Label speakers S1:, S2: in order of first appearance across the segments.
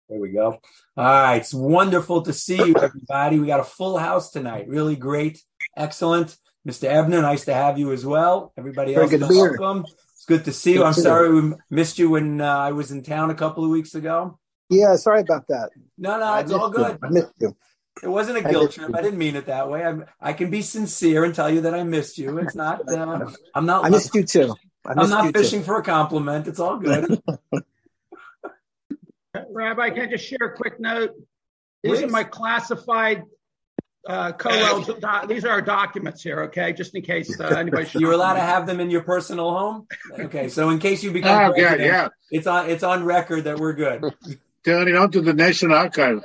S1: There we go. All right. It's wonderful to see you, everybody. We got a full house tonight. Really great. Excellent. Mr. Ebner, nice to have you as well. Everybody
S2: Very
S1: else,
S2: good to be here.
S1: welcome. It's good to see you.
S2: Good
S1: I'm
S2: to see
S1: sorry we missed you when I was in town a couple of weeks ago.
S2: Yeah, sorry about that.
S1: No,
S2: I
S1: it's all
S2: missed you.
S1: good.
S2: I missed you.
S1: It wasn't a
S2: I
S1: guilt
S2: missed
S1: trip.
S2: you.
S1: I didn't mean it that way. I can be sincere and tell you that I missed you. It's not. I'm not.
S2: I missed you too.
S1: I'm not fishing for a compliment. It's all good.
S3: Rabbi, can I just share a quick note? These
S1: Please.
S3: are my classified Kollel. These are our documents here, okay? Just in case anybody should.
S1: You're allowed to have them in your personal home? Okay, so in case you become president, it's on record that we're good.
S4: Turning on to the National Archive.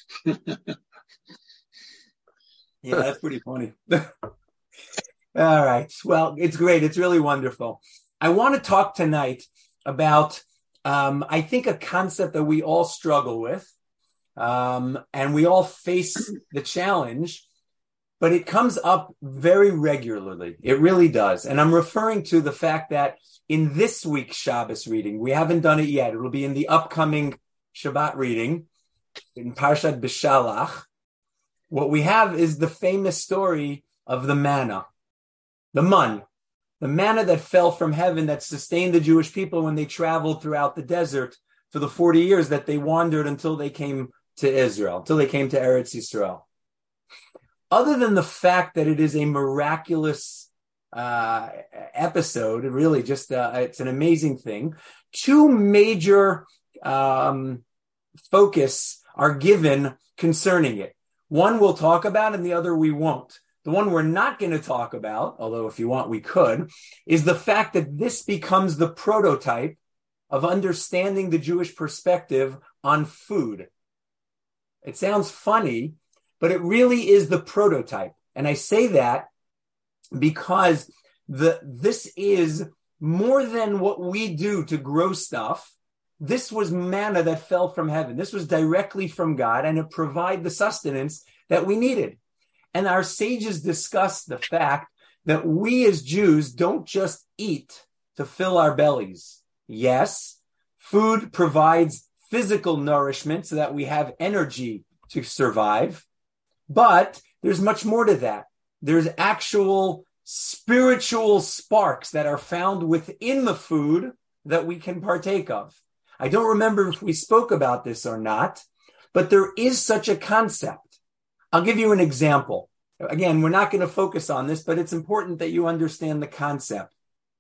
S1: Yeah, that's pretty funny. All right. Well, it's great. It's really wonderful. I want to talk tonight about, I think, a concept that we all struggle with, and we all face the challenge, but it comes up very regularly. It really does. And I'm referring to the fact that in this week's Shabbos reading, we haven't done it yet. It'll be in the upcoming Shabbat reading in Parshat B'Shalach. What we have is the famous story of the manna, the manna that fell from heaven that sustained the Jewish people when they traveled throughout the desert for the 40 years that they wandered until they came to Israel, until they came to Eretz Yisrael. Other than the fact that it is a miraculous episode, really just it's an amazing thing, two major focus are given concerning it. One we'll talk about and the other we won't. The one we're not going to talk about, although if you want we could, is the fact that this becomes the prototype of understanding the Jewish perspective on food. It sounds funny, but it really is the prototype. And I say that because this is more than what we do to grow stuff. This was manna that fell from heaven. This was directly from God, and it provided the sustenance that we needed. And our sages discussed the fact that we as Jews don't just eat to fill our bellies. Yes, food provides physical nourishment so that we have energy to survive, but there's much more to that. There's actual spiritual sparks that are found within the food that we can partake of. I don't remember if we spoke about this or not, but there is such a concept. I'll give you an example. Again, we're not going to focus on this, but it's important that you understand the concept.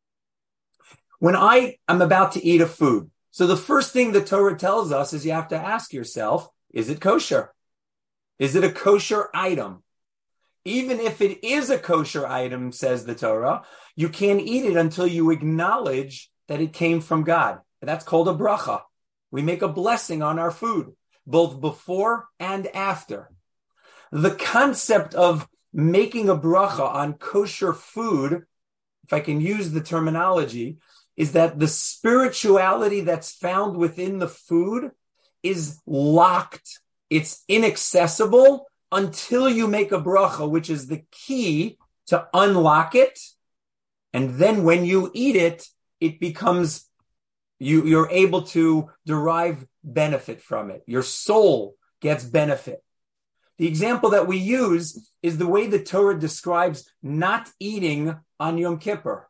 S1: When I am about to eat a food, so the first thing the Torah tells us is you have to ask yourself, is it kosher? Is it a kosher item? Even if it is a kosher item, says the Torah, you can't eat it until you acknowledge that it came from God. That's called a bracha. We make a blessing on our food, both before and after. The concept of making a bracha on kosher food, if I can use the terminology, is that the spirituality that's found within the food is locked. It's inaccessible until you make a bracha, which is the key to unlock it. And then when you eat it, it becomes, you're able to derive benefit from it. Your soul gets benefit. The example that we use is the way the Torah describes not eating on Yom Kippur.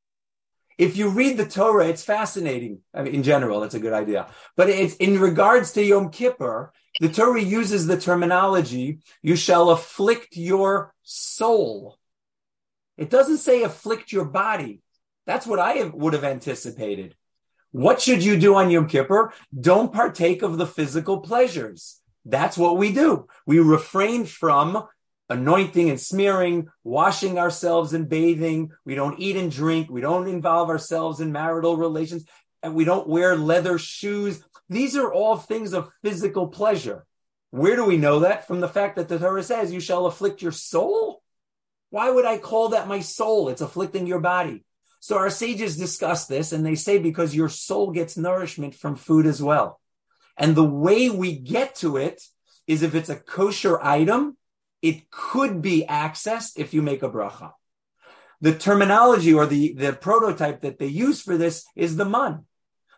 S1: If you read the Torah, it's fascinating. I mean, in general, it's a good idea. But it's in regards to Yom Kippur, the Torah uses the terminology, you shall afflict your soul. It doesn't say afflict your body. That's what I would have anticipated. What should you do on Yom Kippur? Don't partake of the physical pleasures. That's what we do. We refrain from anointing and smearing, washing ourselves and bathing. We don't eat and drink. We don't involve ourselves in marital relations. And we don't wear leather shoes. These are all things of physical pleasure. Where do we know that? From the fact that the Torah says, you shall afflict your soul? Why would I call that my soul? It's afflicting your body. So our sages discuss this, and they say because your soul gets nourishment from food as well. And the way we get to it is if it's a kosher item, it could be accessed if you make a bracha. The terminology or the prototype that they use for this is the man.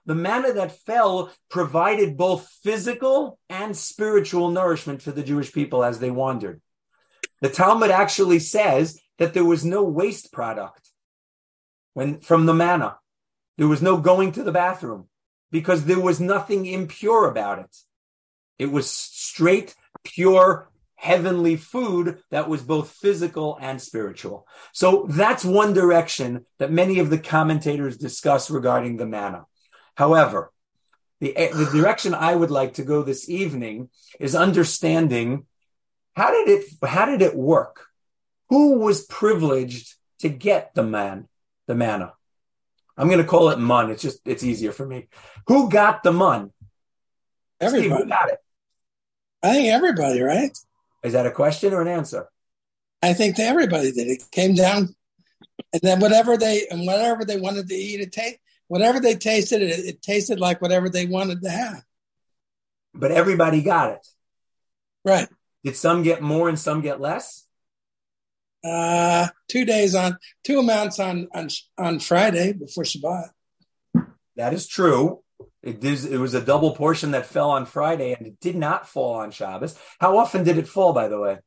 S1: the manna that fell provided both physical and spiritual nourishment for the Jewish people as they wandered. The Talmud actually says that there was no waste product from the manna. There was no going to the bathroom because there was nothing impure about it. It was straight, pure, heavenly food that was both physical and spiritual. So that's one direction that many of the commentators discuss regarding the manna. However, the direction I would like to go this evening is understanding how did it work? Who was privileged to get the manna? I'm going to call it mun. It's easier for me. Who got the mun?
S2: Everybody.
S1: Steve, who got it?
S2: I think everybody, right?
S1: Is that a question or an answer?
S2: I think that everybody did. It came down, and then whatever they wanted to eat, whatever they tasted, it tasted like whatever they wanted to have.
S1: But everybody got it.
S2: Right.
S1: Did some get more and some get less?
S2: 2 amounts on Friday before Shabbat.
S1: That is true. It was a double portion that fell on Friday, and it did not fall on Shabbos. How often did it fall, by the way?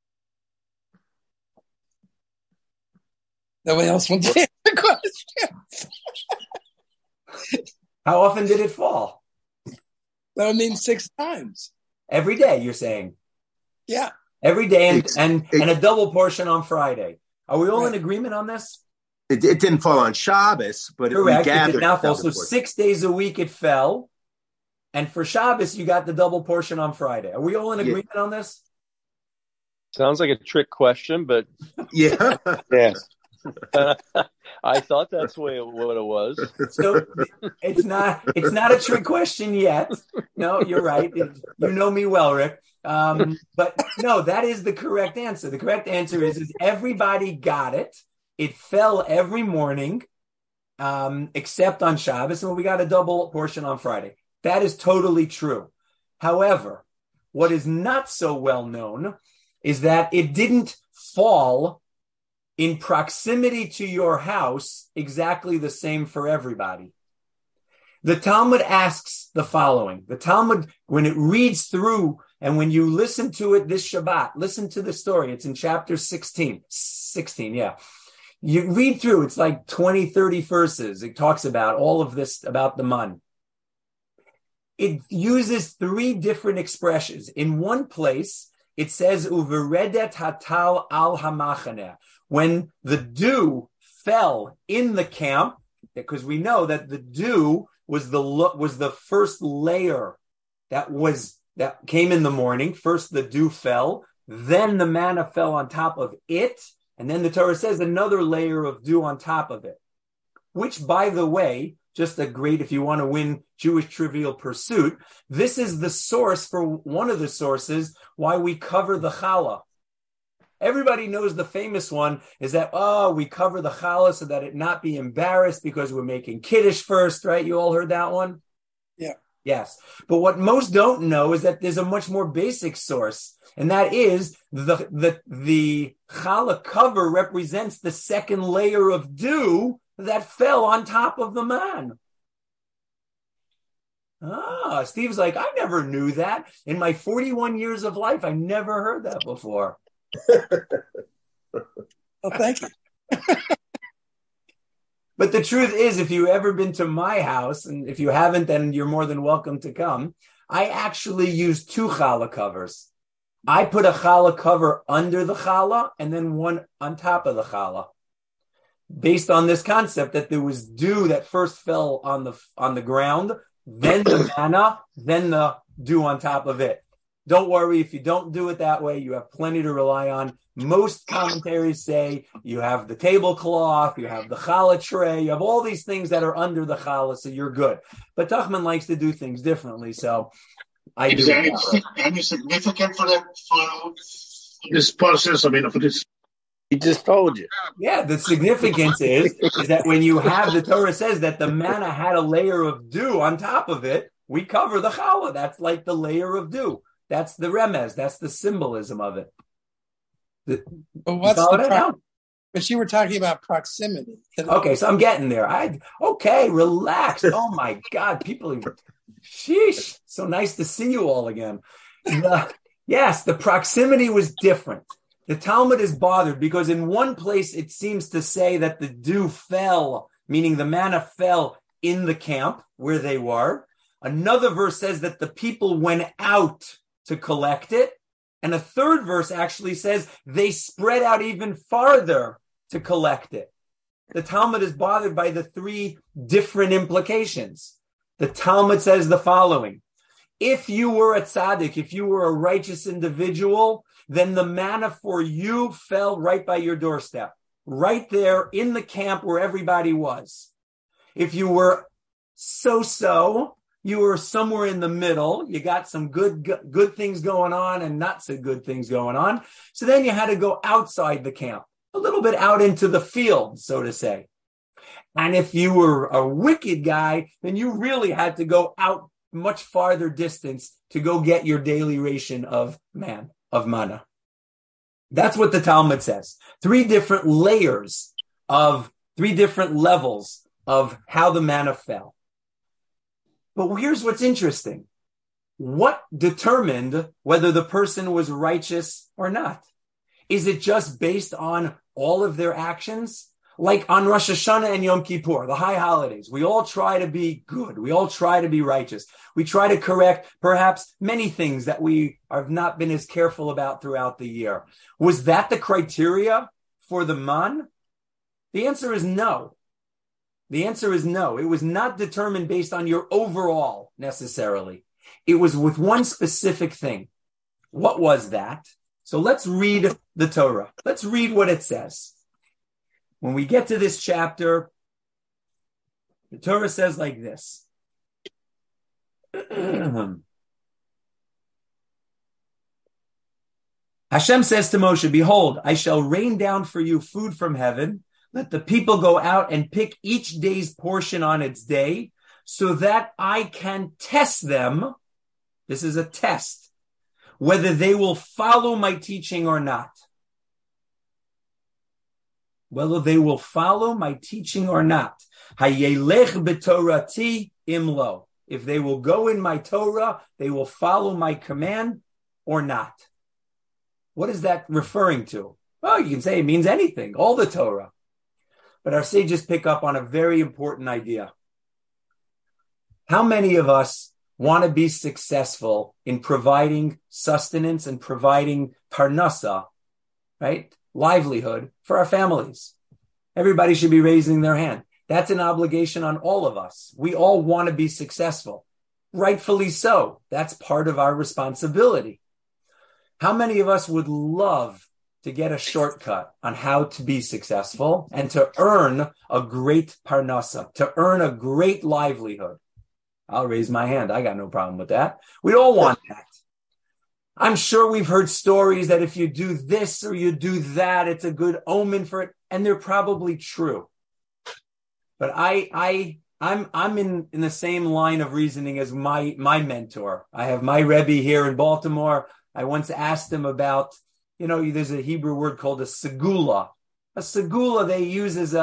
S2: Nobody else wants to answer the question.
S1: How often did it fall?
S2: That would mean 6 times.
S1: Every day, you're saying?
S2: Yeah.
S1: Every day and a double portion on Friday. Are we all in agreement on this?
S5: It didn't fall on Shabbos, but
S1: correct.
S5: We gathered.
S1: It did not fall. So 6 days a week it fell. And for Shabbos, you got the double portion on Friday. Are we all in agreement on this?
S6: Sounds like a trick question, but
S5: yeah.
S6: I thought that's what it was.
S1: So it's not a trick question yet. No, you're right. You know me well, Rick. But no, that is the correct answer. The correct answer is everybody got it. It fell every morning, except on Shabbos, and we got a double portion on Friday. That is totally true. However, what is not so well known is that it didn't fall in proximity to your house exactly the same for everybody. The Talmud asks the following. The Talmud, when it reads through and when you listen to it this Shabbat, listen to the story. It's in chapter 16. 16, yeah. You read through, it's like 20, 30 verses. It talks about all of this, about the mun. It uses 3 different expressions. In one place, it says, Uveredet hatal al hamachaneh. When the dew fell in the camp, because we know that the dew was the first layer that came in the morning. First the dew fell, then the manna fell on top of it, and then the Torah says another layer of dew on top of it. Which, by the way, just a great, if you want to win Jewish Trivial Pursuit, this is the source for one of the sources why we cover the challah. Everybody knows the famous one is that, we cover the challah so that it not be embarrassed because we're making Kiddush first, right? You all heard that one?
S2: Yeah.
S1: Yes. But what most don't know is that there's a much more basic source, and that is the challah cover represents the second layer of dew that fell on top of the man. Steve's like, I never knew that. In my 41 years of life, I never heard that before.
S2: Well, thank you.
S1: But the truth is, if you've ever been to my house, and if you haven't, then you're more than welcome to come, I actually use 2 challah covers. I put a challah cover under the challah and then one on top of the challah, based on this concept that there was dew that first fell on the ground, then the manna, then the dew on top of it. Don't worry, if you don't do it that way, you have plenty to rely on. Most commentaries say you have the tablecloth, you have the challah tray, you have all these things that are under the challah, so you're good. But Tachman likes to do things differently, so I do.
S4: Is there any significance for this process? I mean, for this.
S5: He just told you.
S1: Yeah, the significance is that when you have, the Torah says that the manna had a layer of dew on top of it, we cover the challah. That's like the layer of dew. That's the remez. That's the symbolism of it.
S2: But what's the problem? But you were talking about proximity.
S1: Okay, so I'm getting there. Okay, relax. Oh my God, sheesh. So nice to see you all again. Yes, the proximity was different. The Talmud is bothered because in one place it seems to say that the dew fell, meaning the manna fell in the camp where they were. Another verse says that the people went out to collect it. And a third verse actually says they spread out even farther to collect it. The Talmud is bothered by the three different implications. The Talmud says the following: if you were a tzaddik, if you were a righteous individual, then the manna for you fell right by your doorstep, right there in the camp where everybody was. If you were so-so, you were somewhere in the middle, you got some good things going on and not so good things going on. So then you had to go outside the camp, a little bit out into the field, so to say. And if you were a wicked guy, then you really had to go out much farther distance to go get your daily ration of manna. That's what the Talmud says. Three different levels of how the manna fell. But here's what's interesting. What determined whether the person was righteous or not? Is it just based on all of their actions? Like on Rosh Hashanah and Yom Kippur, the high holidays, we all try to be good. We all try to be righteous. We try to correct perhaps many things that we have not been as careful about throughout the year. Was that the criteria for the man? The answer is no. The answer is no. It was not determined based on your overall necessarily. It was with one specific thing. What was that? So let's read the Torah. Let's read what it says. When we get to this chapter, the Torah says like this. Hashem says to Moshe, behold, I shall rain down for you food from heaven. Let the people go out and pick each day's portion on its day so that I can test them. This is a test, whether they will follow my teaching or not. Whether they will follow my teaching or not. Hayelech b'torati imlo. If they will go in my Torah, they will follow my command or not. What is that referring to? Well, you can say it means anything, all the Torah. But our sages pick up on a very important idea. How many of us want to be successful in providing sustenance and providing parnasa, right? Livelihood for our families? Everybody should be raising their hand. That's an obligation on all of us. We all want to be successful. Rightfully so. That's part of our responsibility. How many of us would love to get a shortcut on how to be successful and to earn a great parnasa, to earn a great livelihood? I'll raise my hand. I got no problem with that. We all want that. I'm sure we've heard stories that if you do this or you do that, it's a good omen for it. And they're probably true. But I'm in the same line of reasoning as my mentor. I have my Rebbe here in Baltimore. I once asked him about, there's a Hebrew word called a segula. A segula they use as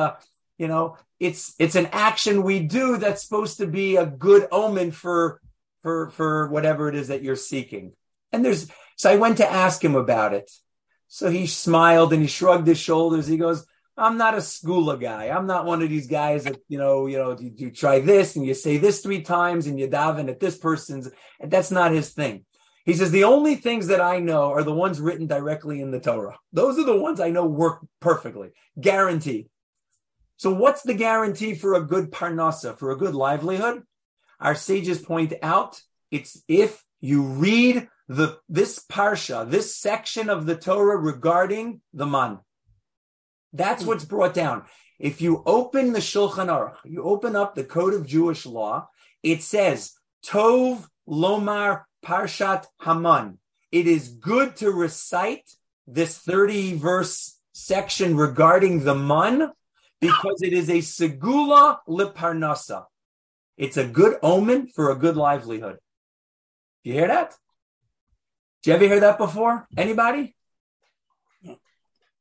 S1: it's an action we do that's supposed to be a good omen for whatever it is that you're seeking. So I went to ask him about it. So he smiled and he shrugged his shoulders. He goes, I'm not a segula guy. I'm not one of these guys that, you try this and you say this 3 times and you daven at this person's. And that's not his thing. He says, the only things that I know are the ones written directly in the Torah. Those are the ones I know work perfectly, guaranteed. So what's the guarantee for a good parnasa, for a good livelihood? Our sages point out, it's if you read this parsha, this section of the Torah regarding the man. That's what's brought down. If you open the Shulchan Aruch, you open up the Code of Jewish Law, it says, Tov Lomar Parshat Haman. It is good to recite this 30-verse section regarding the man because it is a segula liparnasa. It's a good omen for a good livelihood. You hear that? Did you ever hear that before? Anybody?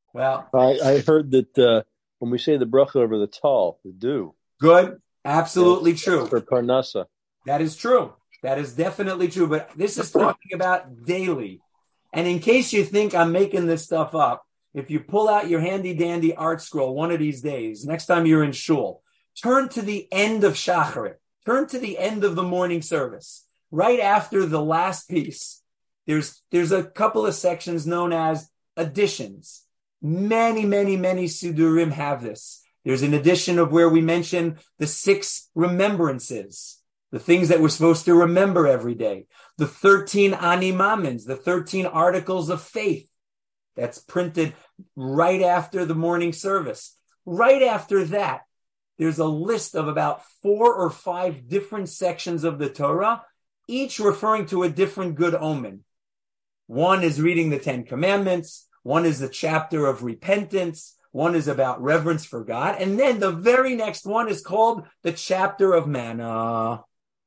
S1: Well,
S6: I heard that when we say the bracha over the tal, the dew.
S1: good. Absolutely true.
S6: For Parnasa.
S1: That is true. That is definitely true. But this is talking about daily. And in case you think I'm making this stuff up, if you pull out your handy dandy art scroll one of these days, next time you're in shul, turn to the end of Shacharit. Turn to the end of the morning service. Right after the last piece, there's a couple of sections known as additions. Many Sidurim have this. There's an edition of where we mention the 6 remembrances, the things that we're supposed to remember every day, the 13 animamins, the 13 articles of faith. That's printed right after the morning service. Right after that, there's a list of about 4 or 5 different sections of the Torah, each referring to a different good omen. One is reading the 10 Commandments. One is the chapter of repentance. One is about reverence for God. And then the very next one is called the chapter of manna.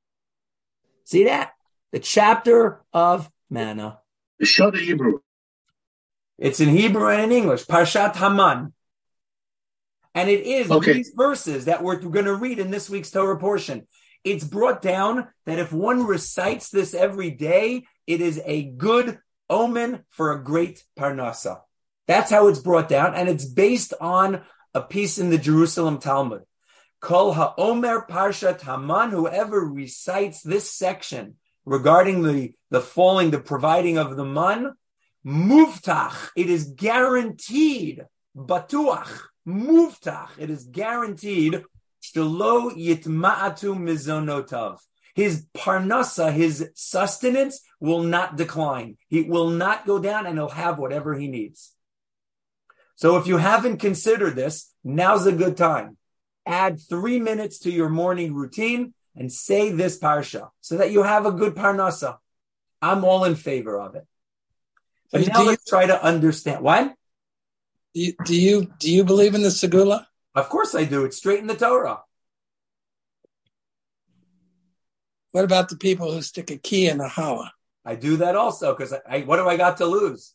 S1: See that? The chapter of manna.
S4: Show the Hebrew.
S1: It's in Hebrew and in English. Parshat Haman. And it is these verses that we're going to read in this week's Torah portion. It's brought down that if one recites this every day, it is a good omen for a great parnasa. That's how it's brought down, and it's based on a piece in the Jerusalem Talmud. Kol ha'omer parshat Haman, whoever recites this section regarding the falling, the providing of the man, muftach, it is guaranteed, batuach, muftach, it is guaranteed, shelo yitma'atu mizonotav. His parnasa, his sustenance, will not decline. He will not go down, and he'll have whatever he needs. So if you haven't considered this, now's a good time. Add 3 minutes to your morning routine and say this parsha so that you have a good parnasa. I'm all in favor of it. But now let's try to understand. What?
S2: Do you believe in the segula?
S1: Of course I do. It's straight in the Torah.
S2: What about the people who stick a key in a challah?
S1: I do that also because what do I got to lose?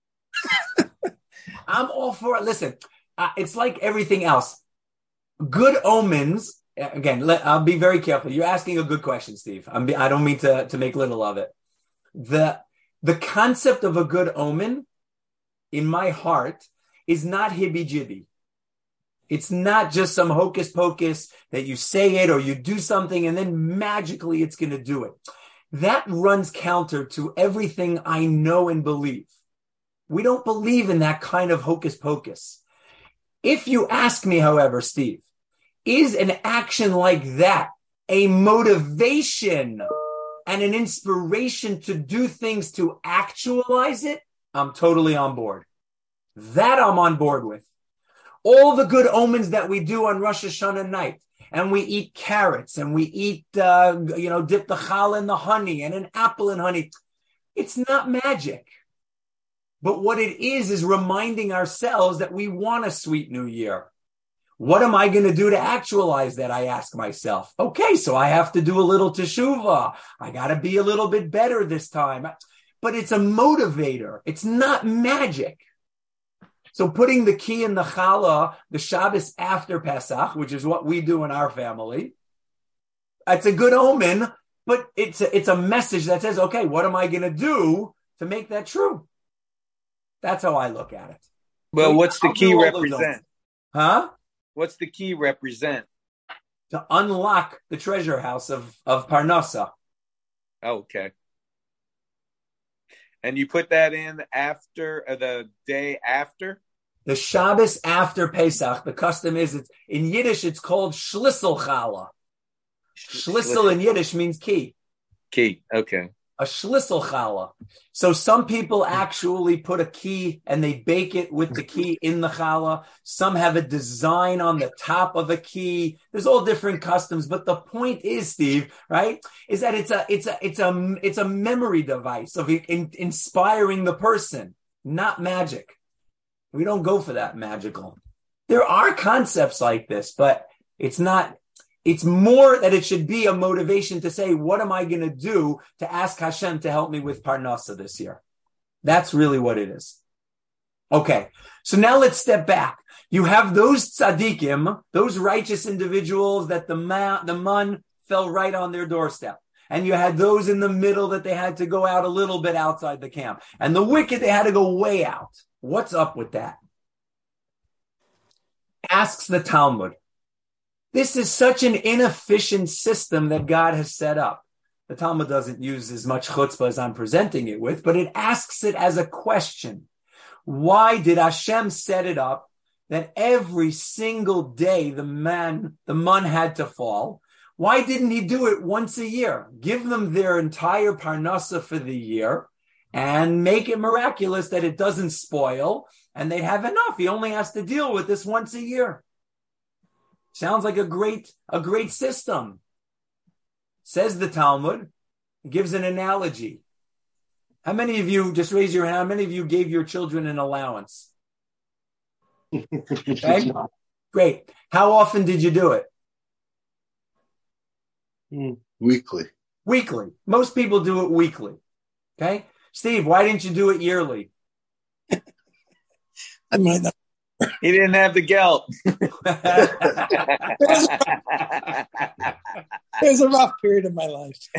S1: I'm all for it. Listen, it's like everything else. Good omens, again, I'll be very careful. You're asking a good question, Steve. I don't mean to make little of it. The concept of a good omen in my heart is not hibby-jibby. It's not just some hocus pocus that you say it or you do something and then magically it's going to do it. That runs counter to everything I know and believe. We don't believe in that kind of hocus pocus. If you ask me, however, Steve, is an action like that a motivation and an inspiration to do things to actualize it? I'm totally on board. That I'm on board with. All the good omens that we do on Rosh Hashanah night, and we eat carrots, and we eat, dip the challah in the honey, and an apple in honey. It's not magic. But what it is reminding ourselves that we want a sweet new year. What am I going to do to actualize that? I ask myself. Okay, so I have to do a little teshuvah. I got to be a little bit better this time. But it's a motivator. It's not magic. So putting the key in the challah, the Shabbos after Pesach, which is what we do in our family, it's a good omen, but it's a message that says, okay, what am I going to do to make that true? That's how I look at it.
S5: Well, what's the key represent?
S1: Huh?
S5: What's the key represent?
S1: To unlock the treasure house of Parnasa.
S5: Oh, okay. And you put that in after the day after?
S1: The Shabbos after Pesach. The custom is, in Yiddish, it's called Schlissel Challah. Schlissel in Yiddish means key.
S5: Key, okay.
S1: A Schlissel Challah. So some people actually put a key and they bake it with the key in the challah. Some have a design on the top of a key. There's all different customs, but the point is, Steve, right, is that it's a memory device of inspiring the person, not magic. We don't go for that magical. There are concepts like this, but it's not. It's more that it should be a motivation to say, what am I going to do to ask Hashem to help me with Parnasa this year? That's really what it is. Okay, so now let's step back. You have those tzaddikim, those righteous individuals that the man fell right on their doorstep. And you had those in the middle that they had to go out a little bit outside the camp. And the wicked, they had to go way out. What's up with that? Asks the Talmud. This is such an inefficient system that God has set up. The Talmud doesn't use as much chutzpah as I'm presenting it with, but it asks it as a question. Why did Hashem set it up that every single day the man had to fall? Why didn't he do it once a year? Give them their entire parnasa for the year and make it miraculous that it doesn't spoil and they have enough. He only has to deal with this once a year. Sounds like a great system. Says the Talmud, it gives an analogy. How many of you, just raise your hand, how many of you gave your children an allowance? Okay, great. How often did you do it?
S7: Weekly.
S1: Most people do it weekly. Okay. Steve, why didn't you do it yearly?
S2: I might not.
S5: He didn't have the gelt.
S2: It was a rough period of my life.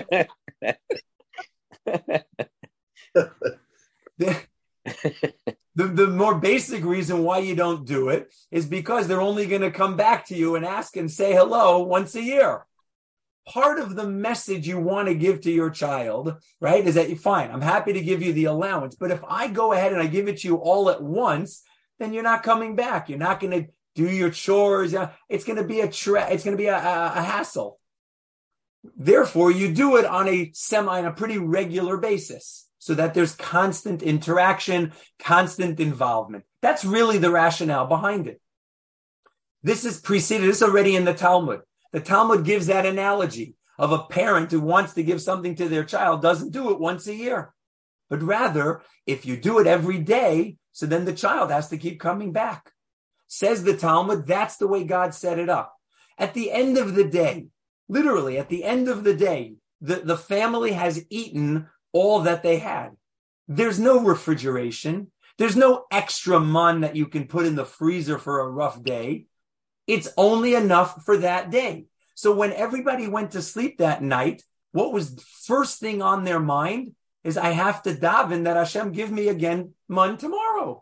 S1: The more basic reason why you don't do it is because they're only going to come back to you and ask and say hello once a year. Part of the message you want to give to your child, right, is that, fine, I'm happy to give you the allowance, but if I go ahead and I give it to you all at once, then you're not coming back. You're not going to do your chores. It's going to be a hassle. Therefore, you do it on a pretty regular basis so that there's constant interaction, constant involvement. That's really the rationale behind it. This is already in the Talmud. The Talmud gives that analogy of a parent who wants to give something to their child, doesn't do it once a year. But rather, if you do it every day, so then the child has to keep coming back. Says the Talmud, that's the way God set it up. At the end of the day, literally at the end of the day, the family has eaten all that they had. There's no refrigeration. There's no extra mun that you can put in the freezer for a rough day. It's only enough for that day. So when everybody went to sleep that night, what was the first thing on their mind is I have to daven that Hashem give me again mun tomorrow.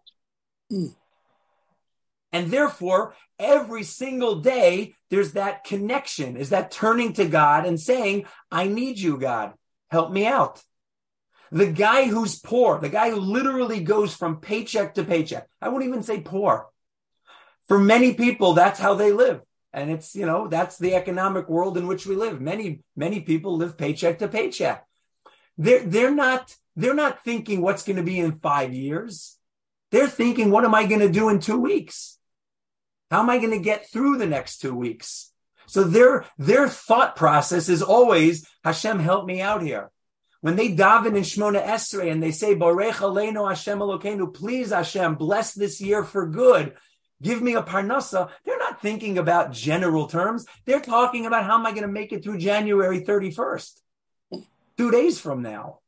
S1: And therefore, every single day, there's that connection, is that turning to God and saying, I need you, God, help me out. The guy who's poor, the guy who literally goes from paycheck to paycheck, I won't even say poor. For many people, that's how they live. And it's, that's the economic world in which we live. Many people live paycheck to paycheck. They're not thinking what's going to be in 5 years. They're thinking, what am I going to do in 2 weeks? How am I going to get through the next 2 weeks? So their thought process is always, Hashem, help me out here. When they daven in Shmona Esrei and they say, Borech Aleinu Hashem Elokeinu, please Hashem, bless this year for good. Give me a parnasa. They're not thinking about general terms. They're talking about how am I going to make it through January 31st, 2 days from now.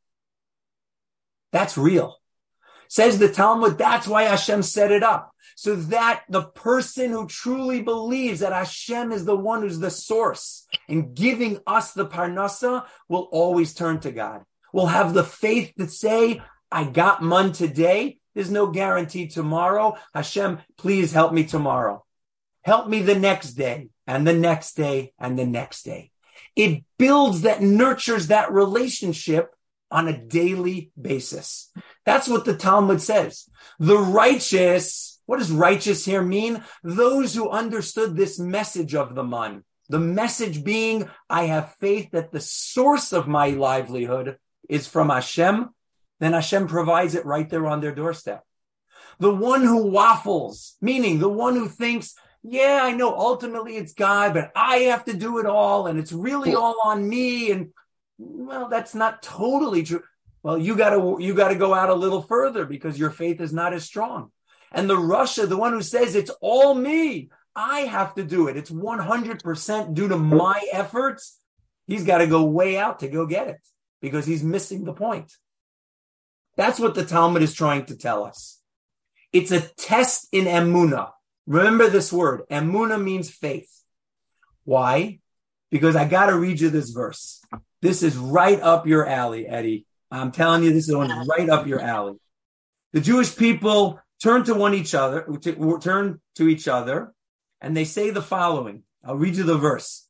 S1: That's real. Says the Talmud, that's why Hashem set it up. So that the person who truly believes that Hashem is the one who's the source and giving us the parnasa will always turn to God. Will have the faith to say, I got mun today. There's no guarantee tomorrow. Hashem, please help me tomorrow. Help me the next day and the next day and the next day. It builds that, nurtures that relationship on a daily basis. That's what the Talmud says. The righteous, what does righteous here mean? Those who understood this message of the mun. The message being, I have faith that the source of my livelihood is from Hashem. Then Hashem provides it right there on their doorstep. The one who waffles, meaning the one who thinks, yeah, I know ultimately it's God, but I have to do it all, and it's really all on me. And well, that's not totally true. Well, you gotta go out a little further because your faith is not as strong. And the Rasha, the one who says it's all me, I have to do it. It's 100% due to my efforts. He's got to go way out to go get it because he's missing the point. That's what the Talmud is trying to tell us. It's a test in emunah. Remember this word. Emunah means faith. Why? Because I got to read you this verse. This is right up your alley, Eddie. I'm telling you, this is one right up your alley. The Jewish people turn to each other, and they say the following. I'll read you the verse.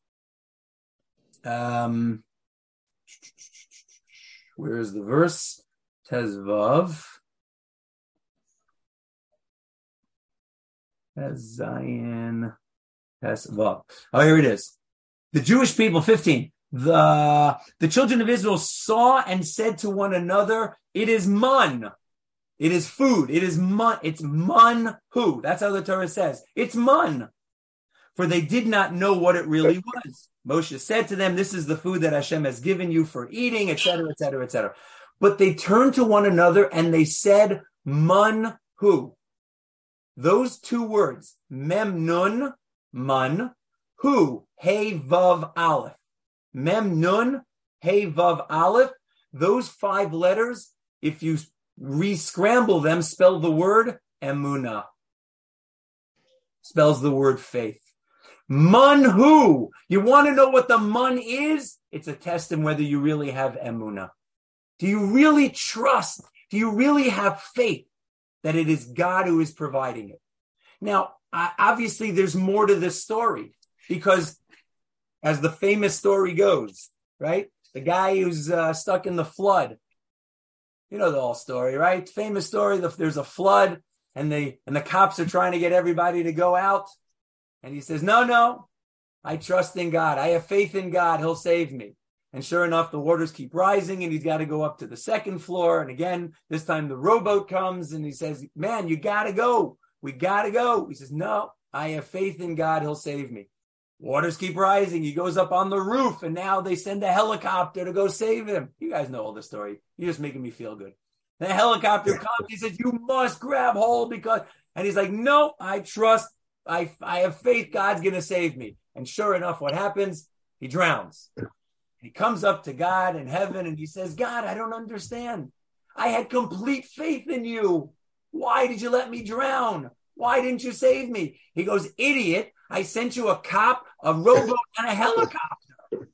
S1: Where is the verse? Tezvav. Zion. Tezvav. Oh, here it is. The Jewish people, 15. The children of Israel saw and said to one another, it is man. It is food. It is man. It's manhu. That's how the Torah says. It's man. For they did not know what it really was. Moshe said to them, this is the food that Hashem has given you for eating, etc., etc., etc. But they turned to one another and they said, manhu. Those two words, mem nun, man, hu, hey vav aleph. Mem nun, hey vav aleph. Those 5 letters, if you re-scramble them, spell the word emunah. Spells the word faith. Manhu. You want to know what the man is? It's a test in whether you really have emunah. Do you really trust? Do you really have faith that it is God who is providing it? Now, obviously, there's more to this story because, as the famous story goes, right? The guy who's stuck in the flood. You know the whole story, right? Famous story. There's a flood, and the cops are trying to get everybody to go out. And he says, no, I trust in God. I have faith in God. He'll save me. And sure enough, the waters keep rising and he's got to go up to the 2nd floor. And again, this time the rowboat comes and he says, man, you got to go. We got to go. He says, no, I have faith in God. He'll save me. Waters keep rising. He goes up on the roof and now they send a helicopter to go save him. You guys know all the story. You're just making me feel good. The helicopter comes. He says, you must grab hold and he's like, no, I trust. I have faith God's going to save me. And sure enough, what happens? He drowns. He comes up to God in heaven and he says, God, I don't understand. I had complete faith in you. Why did you let me drown? Why didn't you save me? He goes, idiot. I sent you a cop, a rowboat, and a helicopter.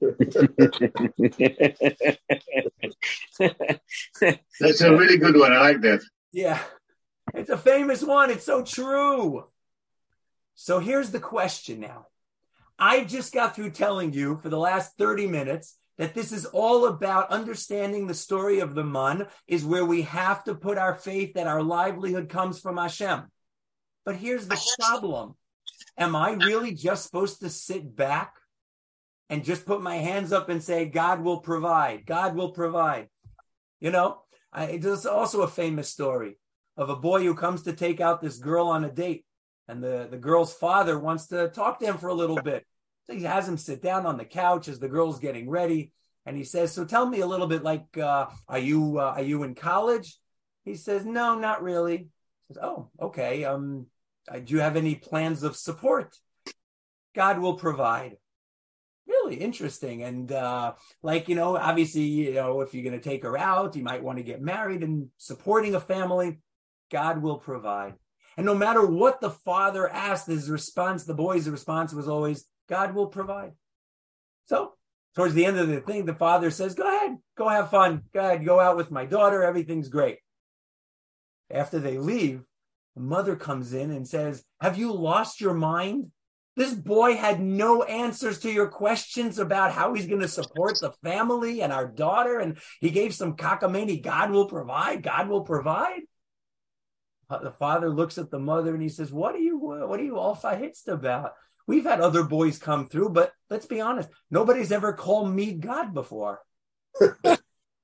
S4: That's a really good one. I like that.
S1: Yeah. It's a famous one. It's so true. So here's the question now. I just got through telling you for the last 30 minutes that this is all about understanding the story of the man is where we have to put our faith that our livelihood comes from Hashem. But here's the problem. Am I really just supposed to sit back and just put my hands up and say, God will provide, God will provide? You know, there's also a famous story of a boy who comes to take out this girl on a date. And the girl's father wants to talk to him for a little bit. So he has him sit down on the couch as the girl's getting ready. And he says, so tell me a little bit, like, are you in college? He says, no, not really. He says, oh, okay. Do you have any plans of support? God will provide. Really interesting. And obviously, if you're going to take her out, you might want to get married and supporting a family. God will provide. And no matter what the father asked, the boy's response was always, God will provide. So towards the end of the thing, the father says, go ahead, go have fun. Go ahead, go out with my daughter. Everything's great. After they leave, the mother comes in and says, have you lost your mind? This boy had no answers to your questions about how he's going to support the family and our daughter. And he gave some cockamamie, God will provide, God will provide. The father looks at the mother and he says, what are you all fahitzt about? We've had other boys come through, but let's be honest, nobody's ever called me God before.
S2: That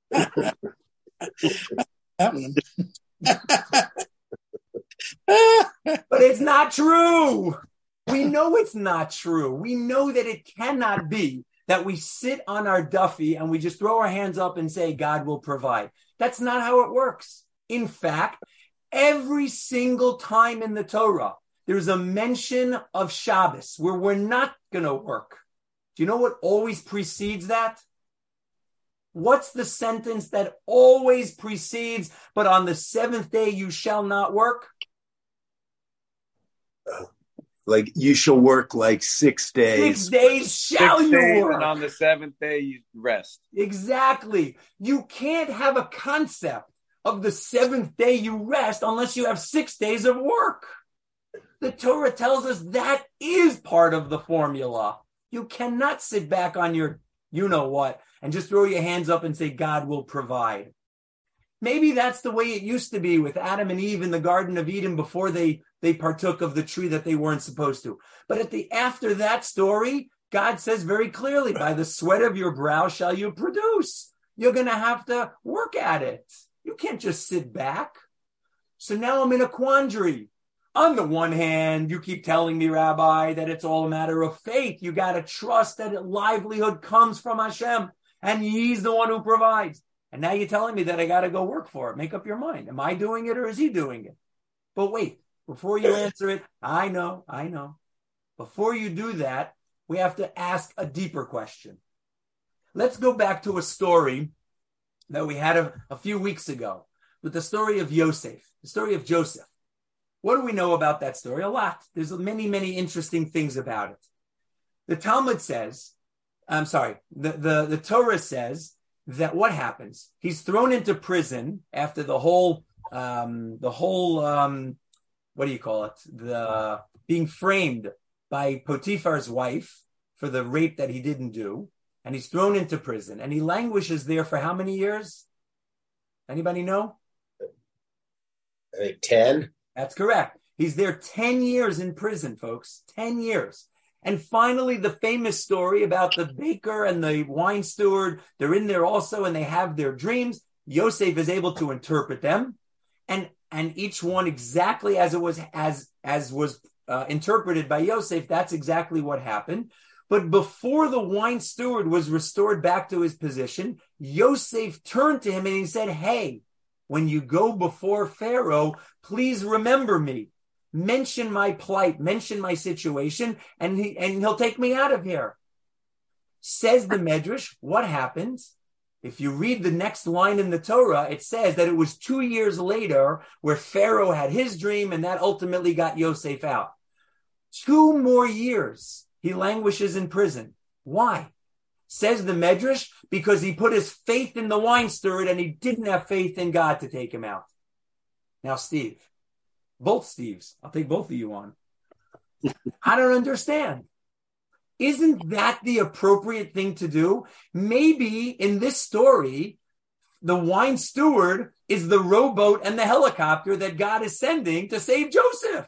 S2: one.
S1: But it's not true. We know it's not true. We know that it cannot be that we sit on our Duffy and we just throw our hands up and say, God will provide. That's not how it works. In fact, every single time in the Torah, there's a mention of Shabbos where we're not going to work. Do you know what always precedes that? What's the sentence that always precedes, but on the 7th day you shall not work?
S7: Like you shall work like 6 days.
S1: 6 days shall
S5: 6
S1: you
S5: days,
S1: work.
S5: and on the seventh day you rest.
S1: Exactly. You can't have a concept of the seventh day you rest unless you have 6 days of work. The Torah tells us that is part of the formula. You cannot sit back on your you-know-what and just throw your hands up and say, God will provide. Maybe that's the way it used to be with Adam and Eve in the Garden of Eden before they partook of the tree that they weren't supposed to. But after that story, God says very clearly, by the sweat of your brow shall you produce. You're going to have to work at it. You can't just sit back. So now I'm in a quandary. On the one hand, you keep telling me, Rabbi, that it's all a matter of faith. You got to trust that livelihood comes from Hashem, and He's the one who provides. And now you're telling me that I got to go work for it. Make up your mind. Am I doing it or is He doing it? But wait, before you answer it, I know. Before you do that, we have to ask a deeper question. Let's go back to a story that we had a few weeks ago with the story of Yosef, the story of Joseph. What do we know about that story? A lot. There's many, many interesting things about it. The Talmud says, the Torah says that what happens? He's thrown into prison after the whole being framed by Potiphar's wife for the rape that he didn't do. And he's thrown into prison and he languishes there for how many years? Anybody know?
S7: I think 10.
S1: That's correct. He's there 10 years in prison, folks. 10 years. And finally, the famous story about the baker and the wine steward, they're in there also and they have their dreams. Yosef is able to interpret them. And each one exactly as was interpreted by Yosef, that's exactly what happened. But before the wine steward was restored back to his position, Yosef turned to him and he said, hey, when you go before Pharaoh, please remember me. Mention my plight, mention my situation, and he'll take me out of here. Says the Medrash, what happens? If you read the next line in the Torah, it says that it was 2 years later where Pharaoh had his dream and that ultimately got Yosef out. 2 more years he languishes in prison. Why? Says the Medrash, because he put his faith in the wine steward and he didn't have faith in God to take him out. Now, Steve, both Steves, I'll take both of you on. I don't understand. Isn't that the appropriate thing to do? Maybe in this story, the wine steward is the rowboat and the helicopter that God is sending to save Joseph.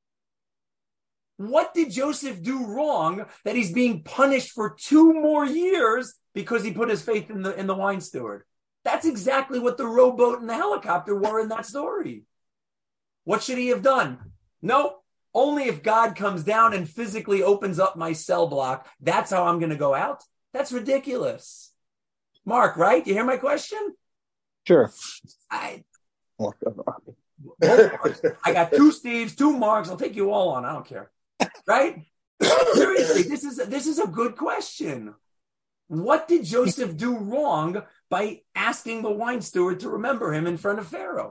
S1: What did Joseph do wrong that he's being punished for 2 more years because he put his faith in the wine steward? That's exactly what the rowboat and the helicopter were in that story. What should he have done? Nope. Only if God comes down and physically opens up my cell block, that's how I'm going to go out. That's ridiculous. Mark, right? You hear my question?
S6: Sure.
S1: I got 2 Steves, 2 Marks. I'll take you all on. I don't care. Right? Seriously, this is a good question. What did Joseph do wrong by asking the wine steward to remember him in front of Pharaoh?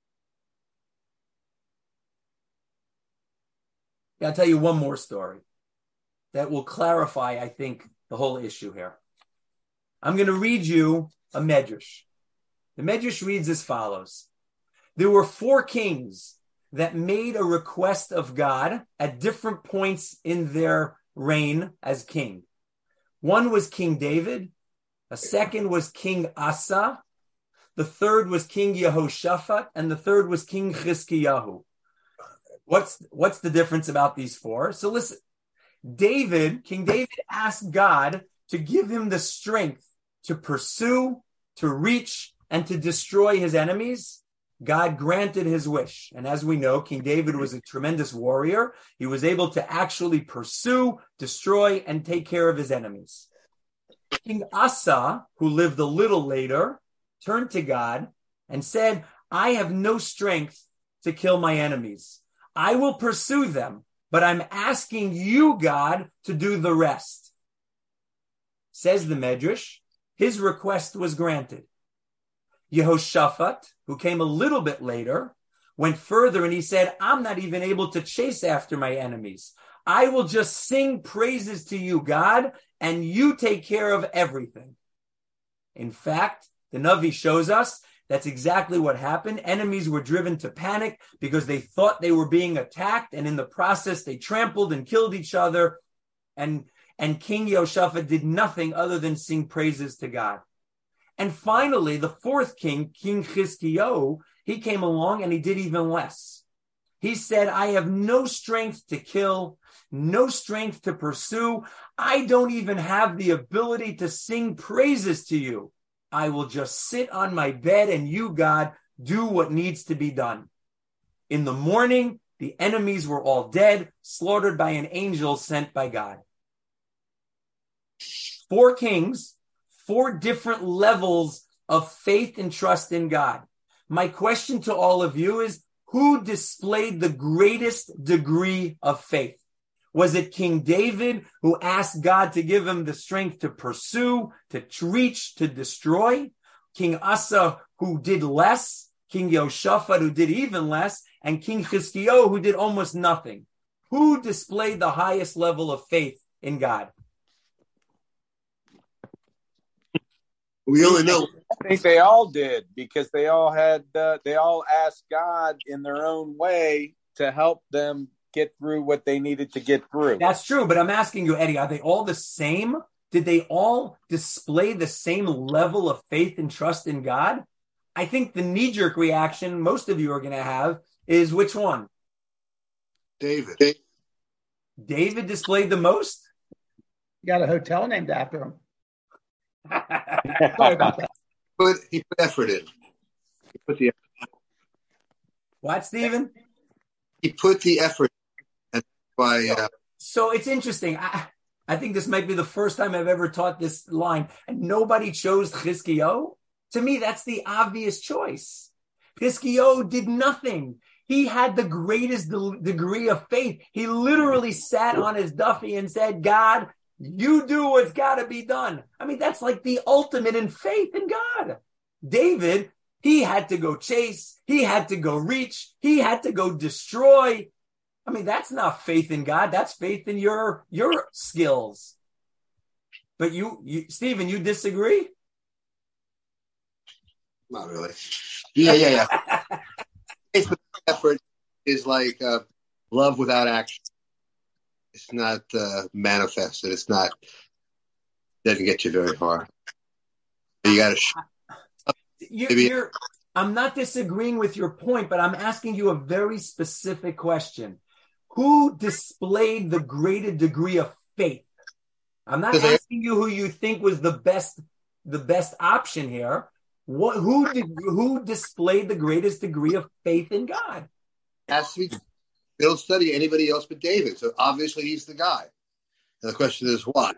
S1: I'll tell you one more story that will clarify, I think, the whole issue here. I'm going to read you a Medrash. The Medrash reads as follows. There were 4 kings that made a request of God at different points in their reign as king. One was King David. A second was King Asa. The third was King Yehoshaphat. And the third was King Chizkiyahu. What's the difference about these 4? So listen, King David asked God to give him the strength to pursue, to reach, and to destroy his enemies. God granted his wish. And as we know, King David was a tremendous warrior. He was able to actually pursue, destroy, and take care of his enemies. King Asa, who lived a little later, turned to God and said, I have no strength to kill my enemies. I will pursue them, but I'm asking you, God, to do the rest. Says the Medrash, his request was granted. Yehoshaphat, who came a little bit later, went further and he said, I'm not even able to chase after my enemies. I will just sing praises to you, God, and you take care of everything. In fact, the Navi shows us that's exactly what happened. Enemies were driven to panic because they thought they were being attacked, and in the process, they trampled and killed each other. And King Yehoshaphat did nothing other than sing praises to God. And finally, the fourth king, King Chizkiyahu, he came along and he did even less. He said, I have no strength to kill, no strength to pursue. I don't even have the ability to sing praises to you. I will just sit on my bed and you, God, do what needs to be done. In the morning, the enemies were all dead, slaughtered by an angel sent by God. 4 kings, 4 different levels of faith and trust in God. My question to all of you is, who displayed the greatest degree of faith? Was it King David, who asked God to give him the strength to pursue, to reach, to destroy? King Asa, who did less? King Yehoshaphat, who did even less? And King Chizkiyahu, who did almost nothing? Who displayed the highest level of faith in God?
S7: We only know.
S5: I think they all did, because they all asked God in their own way to help them get through what they needed to get through.
S1: That's true, but I'm asking you, Eddie, are they all the same? Did they all display the same level of faith and trust in God? I think the knee-jerk reaction most of you are going to have is which one?
S7: David.
S1: David displayed the most?
S3: You got a hotel named after him. Sorry about that.
S7: He put effort in. He put the
S1: What, Stephen?
S7: He put the effort in.
S1: So it's interesting. I think this might be the first time I've ever taught this line, and nobody chose Chizkiyahu. To me, that's the obvious choice. Chizkiyahu did nothing. He had the greatest degree of faith. He literally sat on his Duffy and said, God, you do what's got to be done. I mean, that's like the ultimate in faith in God. David, he had to go chase. He had to go reach. He had to go destroy. I mean, that's not faith in God. That's faith in your skills. But you, Stephen, you disagree?
S7: Not really. Yeah. Faith with effort is like love without action. It's not manifested. It's not. Doesn't get you very far. You got to.
S1: I'm not disagreeing with your point, but I'm asking you a very specific question. Who displayed the greater degree of faith? I'm not asking you who you think was the best option here. Who displayed the greatest degree of faith in God?
S7: Has to be. They don't study anybody else but David, so obviously he's the guy. And the question is why?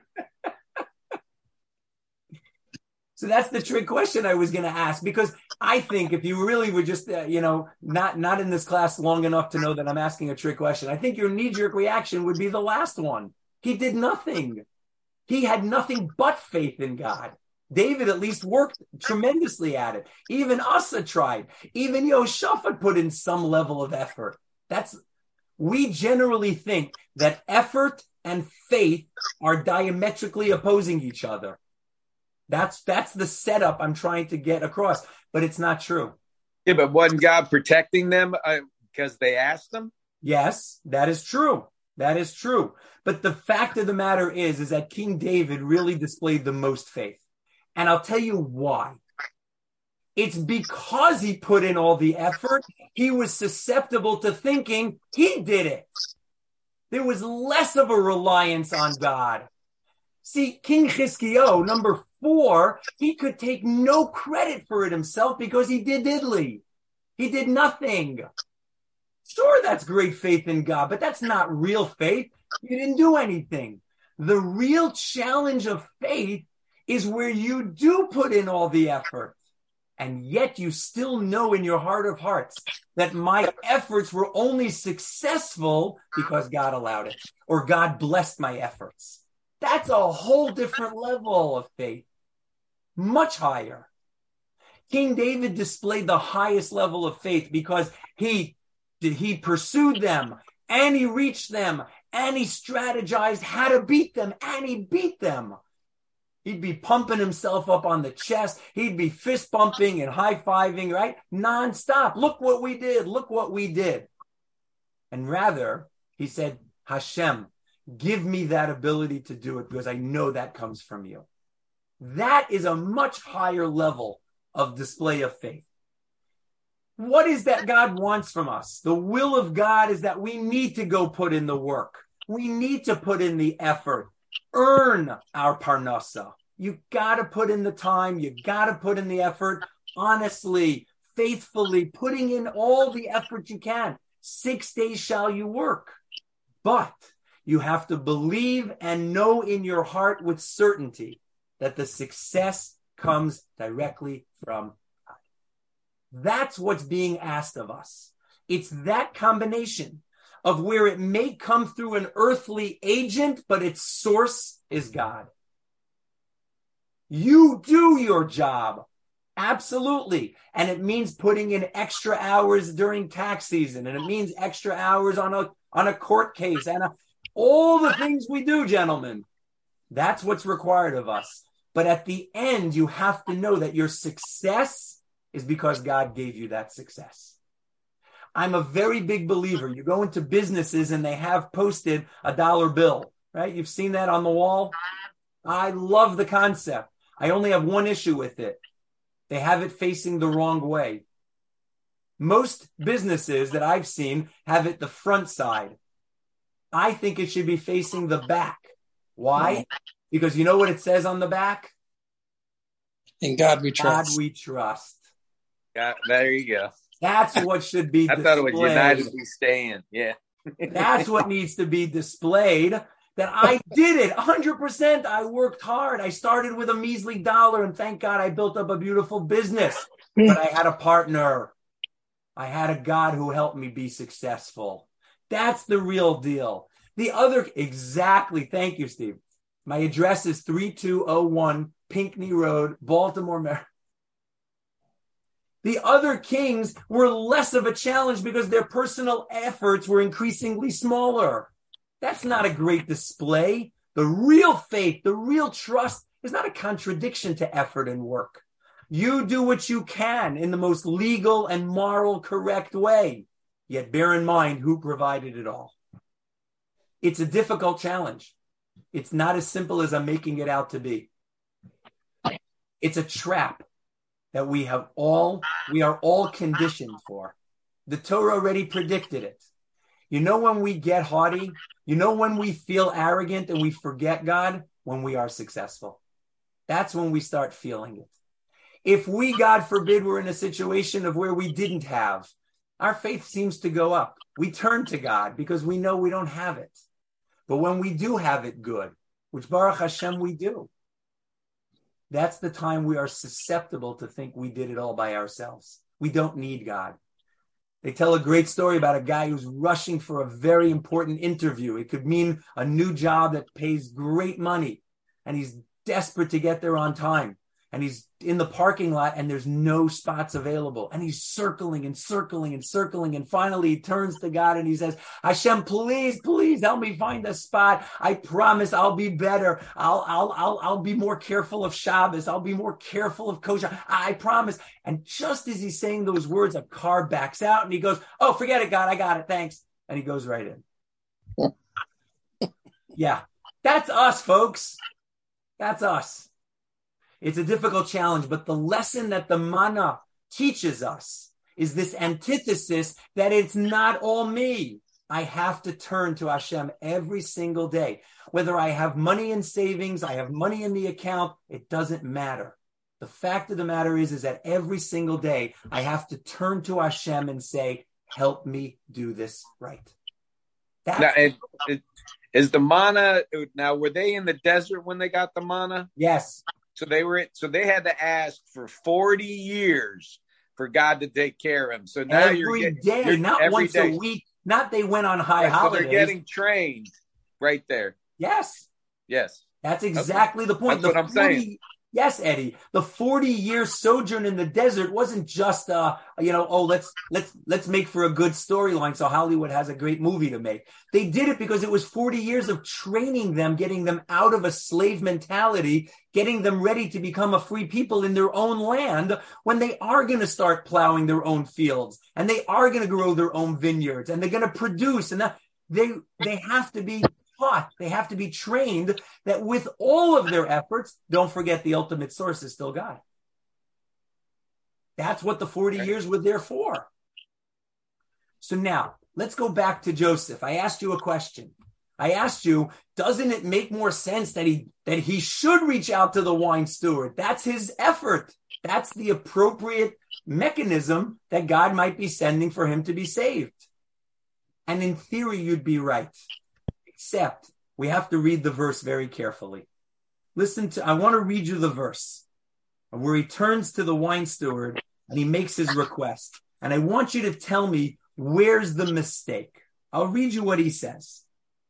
S1: So that's the trick question I was going to ask, because I think if you really were just, not in this class long enough to know that I'm asking a trick question, I think your knee-jerk reaction would be the last one. He did nothing. He had nothing but faith in God. David at least worked tremendously at it. Even Asa tried. Even Yehoshaphat put in some level of effort. We generally think that effort and faith are diametrically opposing each other. That's the setup I'm trying to get across, but it's not true.
S5: Yeah, but wasn't God protecting them because they asked him?
S1: Yes, that is true. That is true. But the fact of the matter is that King David really displayed the most faith. And I'll tell you why. It's because he put in all the effort, he was susceptible to thinking he did it. There was less of a reliance on God. See, King Chizkiyahu, number 4, he could take no credit for it himself because he did diddly. He did nothing. Sure, that's great faith in God, but that's not real faith. You didn't do anything. The real challenge of faith is where you do put in all the effort. And yet you still know in your heart of hearts that my efforts were only successful because God allowed it, or God blessed my efforts. That's a whole different level of faith. Much higher. King David displayed the highest level of faith because he pursued them and he reached them and he strategized how to beat them and he beat them. He'd be pumping himself up on the chest. He'd be fist bumping and high-fiving, right? Nonstop. Look what we did. Look what we did. And rather, he said, Hashem, give me that ability to do it because I know that comes from you. That is a much higher level of display of faith. What is that God wants from us? The will of God is that we need to go put in the work. We need to put in the effort. Earn our parnasa. You got to put in the time. You got to put in the effort. Honestly, faithfully, putting in all the effort you can. 6 days shall you work. But you have to believe and know in your heart with certainty that the success comes directly from God. That's what's being asked of us. It's that combination of where it may come through an earthly agent, but its source is God. You do your job. Absolutely. And it means putting in extra hours during tax season. And it means extra hours on a court case and all the things we do, gentlemen. That's what's required of us. But at the end, you have to know that your success is because God gave you that success. I'm a very big believer. You go into businesses and they have posted a dollar bill, right? You've seen that on the wall. I love the concept. I only have one issue with it. They have it facing the wrong way. Most businesses that I've seen have it the front side. I think it should be facing the back. Why? Because you know what it says on the back?
S2: In God we trust.
S1: God we trust.
S5: Yeah, there you go.
S1: That's what should be displayed.
S5: I thought it was United We Stand. Yeah.
S1: That's what needs to be displayed. That I did it 100%. I worked hard. I started with a measly dollar, and thank God I built up a beautiful business. But I had a partner. I had a God who helped me be successful. That's the real deal. The other, exactly. Thank you, Steve. My address is 3201 Pinckney Road, Baltimore, Maryland. The other kings were less of a challenge because their personal efforts were increasingly smaller. That's not a great display. The real faith, the real trust is not a contradiction to effort and work. You do what you can in the most legal and moral correct way. Yet bear in mind who provided it all. It's a difficult challenge. It's not as simple as I'm making it out to be. It's a trap that we are all conditioned for. The Torah already predicted it. You know when we get haughty? You know when we feel arrogant and we forget God? When we are successful. That's when we start feeling it. If we, God forbid, were in a situation of where we didn't have, our faith seems to go up. We turn to God because we know we don't have it. But when we do have it good, which Baruch Hashem we do, that's the time we are susceptible to think we did it all by ourselves. We don't need God. They tell a great story about a guy who's rushing for a very important interview. It could mean a new job that pays great money, and he's desperate to get there on time. And he's in the parking lot and there's no spots available. And he's circling and circling and circling. And finally he turns to God and he says, Hashem, please, please help me find a spot. I promise I'll be better. I'll be more careful of Shabbos. I'll be more careful of kosher. I promise. And just as he's saying those words, a car backs out and he goes, oh, forget it, God. I got it. Thanks. And he goes right in. Yeah, that's us, folks. That's us. It's a difficult challenge, but the lesson that the manna teaches us is this antithesis that it's not all me. I have to turn to Hashem every single day. Whether I have money in savings, I have money in the account, it doesn't matter. The fact of the matter is that every single day I have to turn to Hashem and say, help me do this right.
S5: Now, is the manna, now were they in the desert when they got the manna?
S1: Yes.
S5: So they had to ask for 40 years for God to take care of them. So now
S1: every day, not once a week. Not they went on high holidays.
S5: So they're getting trained right there.
S1: Yes.
S5: Yes.
S1: That's exactly the point.
S5: That's what I'm saying.
S1: Yes, Eddie, the 40-year sojourn in the desert wasn't just, let's make for a good storyline so Hollywood has a great movie to make. They did it because it was 40 years of training them, getting them out of a slave mentality, getting them ready to become a free people in their own land when they are going to start plowing their own fields and they are going to grow their own vineyards and they're going to produce. And they have to be taught, they have to be trained that with all of their efforts, don't forget the ultimate source is still God. That's what the 40 years were there for. So now let's go back to Joseph. I asked you a question. I asked you, doesn't it make more sense that he should reach out to the wine steward? That's his effort. That's the appropriate mechanism that God might be sending for him to be saved. And in theory, you'd be right. Except we have to read the verse very carefully. I want to read you the verse where he turns to the wine steward and he makes his request. And I want you to tell me, where's the mistake? I'll read you what he says.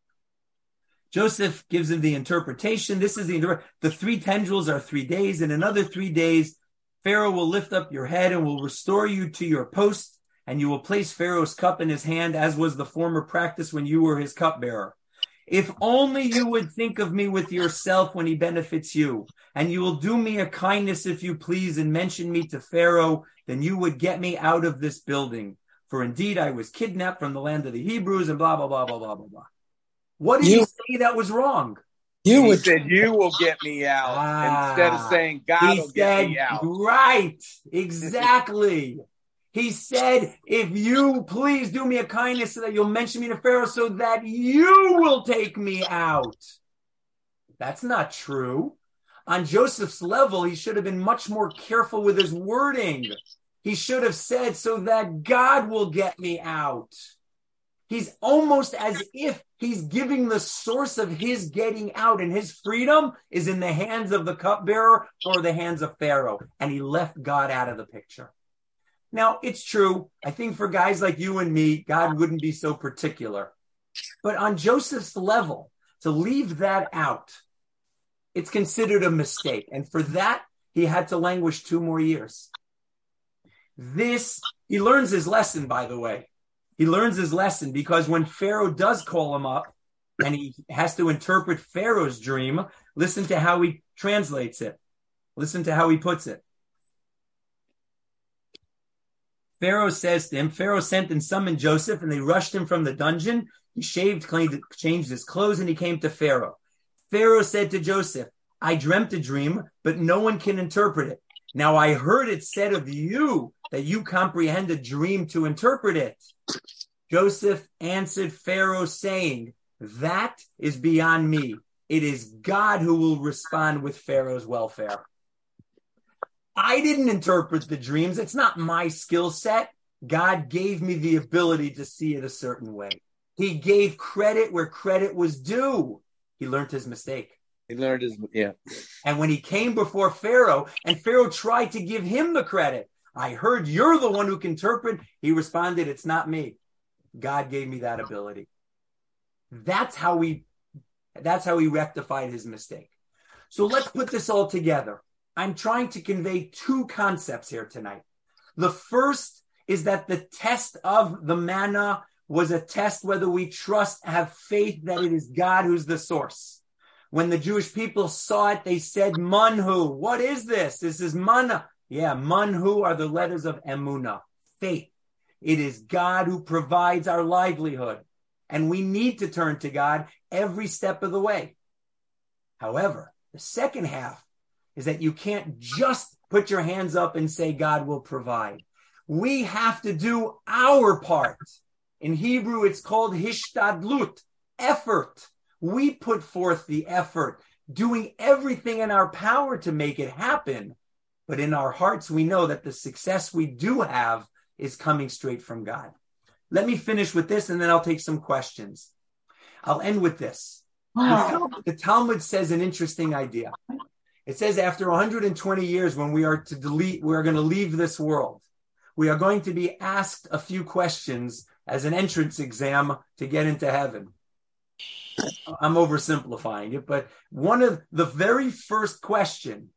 S1: Joseph gives him the interpretation. This is the 3 tendrils are 3 days. In another 3 days, Pharaoh will lift up your head and will restore you to your post. And you will place Pharaoh's cup in his hand, as was the former practice when you were his cupbearer. If only you would think of me with yourself when he benefits you, and you will do me a kindness if you please and mention me to Pharaoh, then you would get me out of this building. For indeed I was kidnapped from the land of the Hebrews and blah, blah, blah, blah, blah, blah, blah. What did he say that was wrong?
S5: He said, you will get me out, instead of saying, God will get me out.
S1: Right, exactly. He said, if you please do me a kindness so that you'll mention me to Pharaoh so that you will take me out. That's not true. On Joseph's level, he should have been much more careful with his wording. He should have said, so that God will get me out. He's almost as if he's giving the source of his getting out, and his freedom is in the hands of the cupbearer or the hands of Pharaoh. And he left God out of the picture. Now, it's true. I think for guys like you and me, God wouldn't be so particular. But on Joseph's level, to leave that out, it's considered a mistake. And for that, he had to languish 2 more years. He learns his lesson, by the way. He learns his lesson because when Pharaoh does call him up and he has to interpret Pharaoh's dream, listen to how he translates it. Listen to how he puts it. Pharaoh says to him, Pharaoh sent and summoned Joseph, and they rushed him from the dungeon. He shaved, changed his clothes, and he came to Pharaoh. Pharaoh said to Joseph, I dreamt a dream, but no one can interpret it. Now I heard it said of you that you comprehend a dream to interpret it. Joseph answered Pharaoh, saying, that is beyond me. It is God who will respond with Pharaoh's welfare. I didn't interpret the dreams. It's not my skill set. God gave me the ability to see it a certain way. He gave credit where credit was due. He learned his mistake. And when he came before Pharaoh, and Pharaoh tried to give him the credit, I heard you're the one who can interpret. He responded, it's not me. God gave me that ability. That's how he rectified his mistake. So let's put this all together. I'm trying to convey 2 concepts here tonight. The first is that the test of the manna was a test whether we trust, have faith that it is God who's the source. When the Jewish people saw it, they said, Manhu, what is this? This is manna. Yeah, Manhu are the letters of emunah, faith. It is God who provides our livelihood, and we need to turn to God every step of the way. However, the second half is that you can't just put your hands up and say God will provide. We have to do our part. In Hebrew, it's called hishtadlut, effort. We put forth the effort, doing everything in our power to make it happen. But in our hearts, we know that the success we do have is coming straight from God. Let me finish with this, and then I'll take some questions. I'll end with this. Wow. The Talmud says an interesting idea. It says after 120 years, when we are going to leave this world, we are going to be asked a few questions as an entrance exam to get into heaven. I'm oversimplifying it, but one of the very first question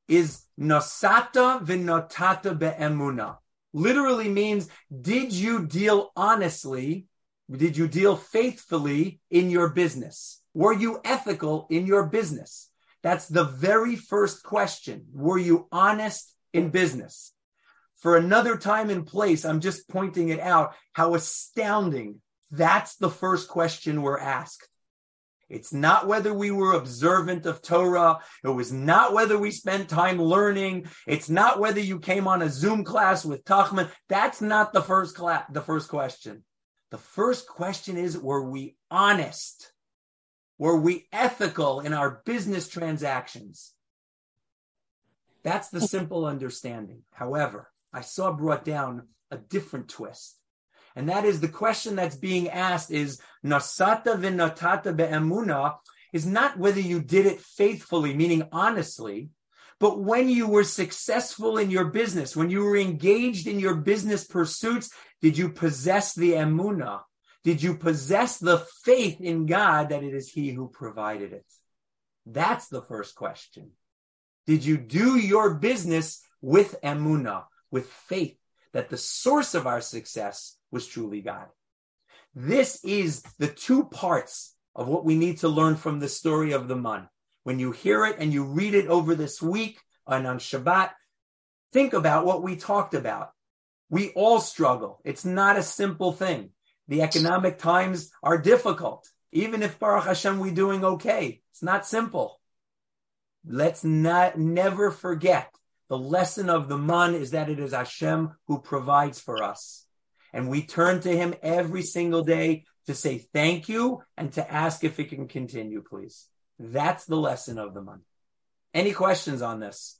S1: is nosata v'notata be'emuna. Literally means, did you deal honestly? Did you deal faithfully in your business? Were you ethical in your business? That's the very first question. Were you honest in business? For another time and place, I'm just pointing it out, how astounding. That's the first question we're asked. It's not whether we were observant of Torah. It was not whether we spent time learning. It's not whether you came on a Zoom class with Tachman. That's not the first question. The first question is, were we honest? Were we ethical in our business transactions? That's the simple understanding. However, I saw brought down a different twist. And that is the question that's being asked is, Nasata v'notata be'emuna, is not whether you did it faithfully, meaning honestly, but when you were successful in your business, when you were engaged in your business pursuits, did you possess the emuna? Did you possess the faith in God that it is He who provided it? That's the first question. Did you do your business with emuna, with faith, that the source of our success was truly God? This is the two parts of what we need to learn from the story of the man. When you hear it and you read it over this week and on Shabbat, think about what we talked about. We all struggle. It's not a simple thing. The economic times are difficult. Even if Baruch Hashem, we're doing okay, it's not simple. Let's never forget the lesson of the man is that it is Hashem who provides for us. And we turn to Him every single day to say thank you and to ask if it can continue, please. That's the lesson of the man. Any questions on this?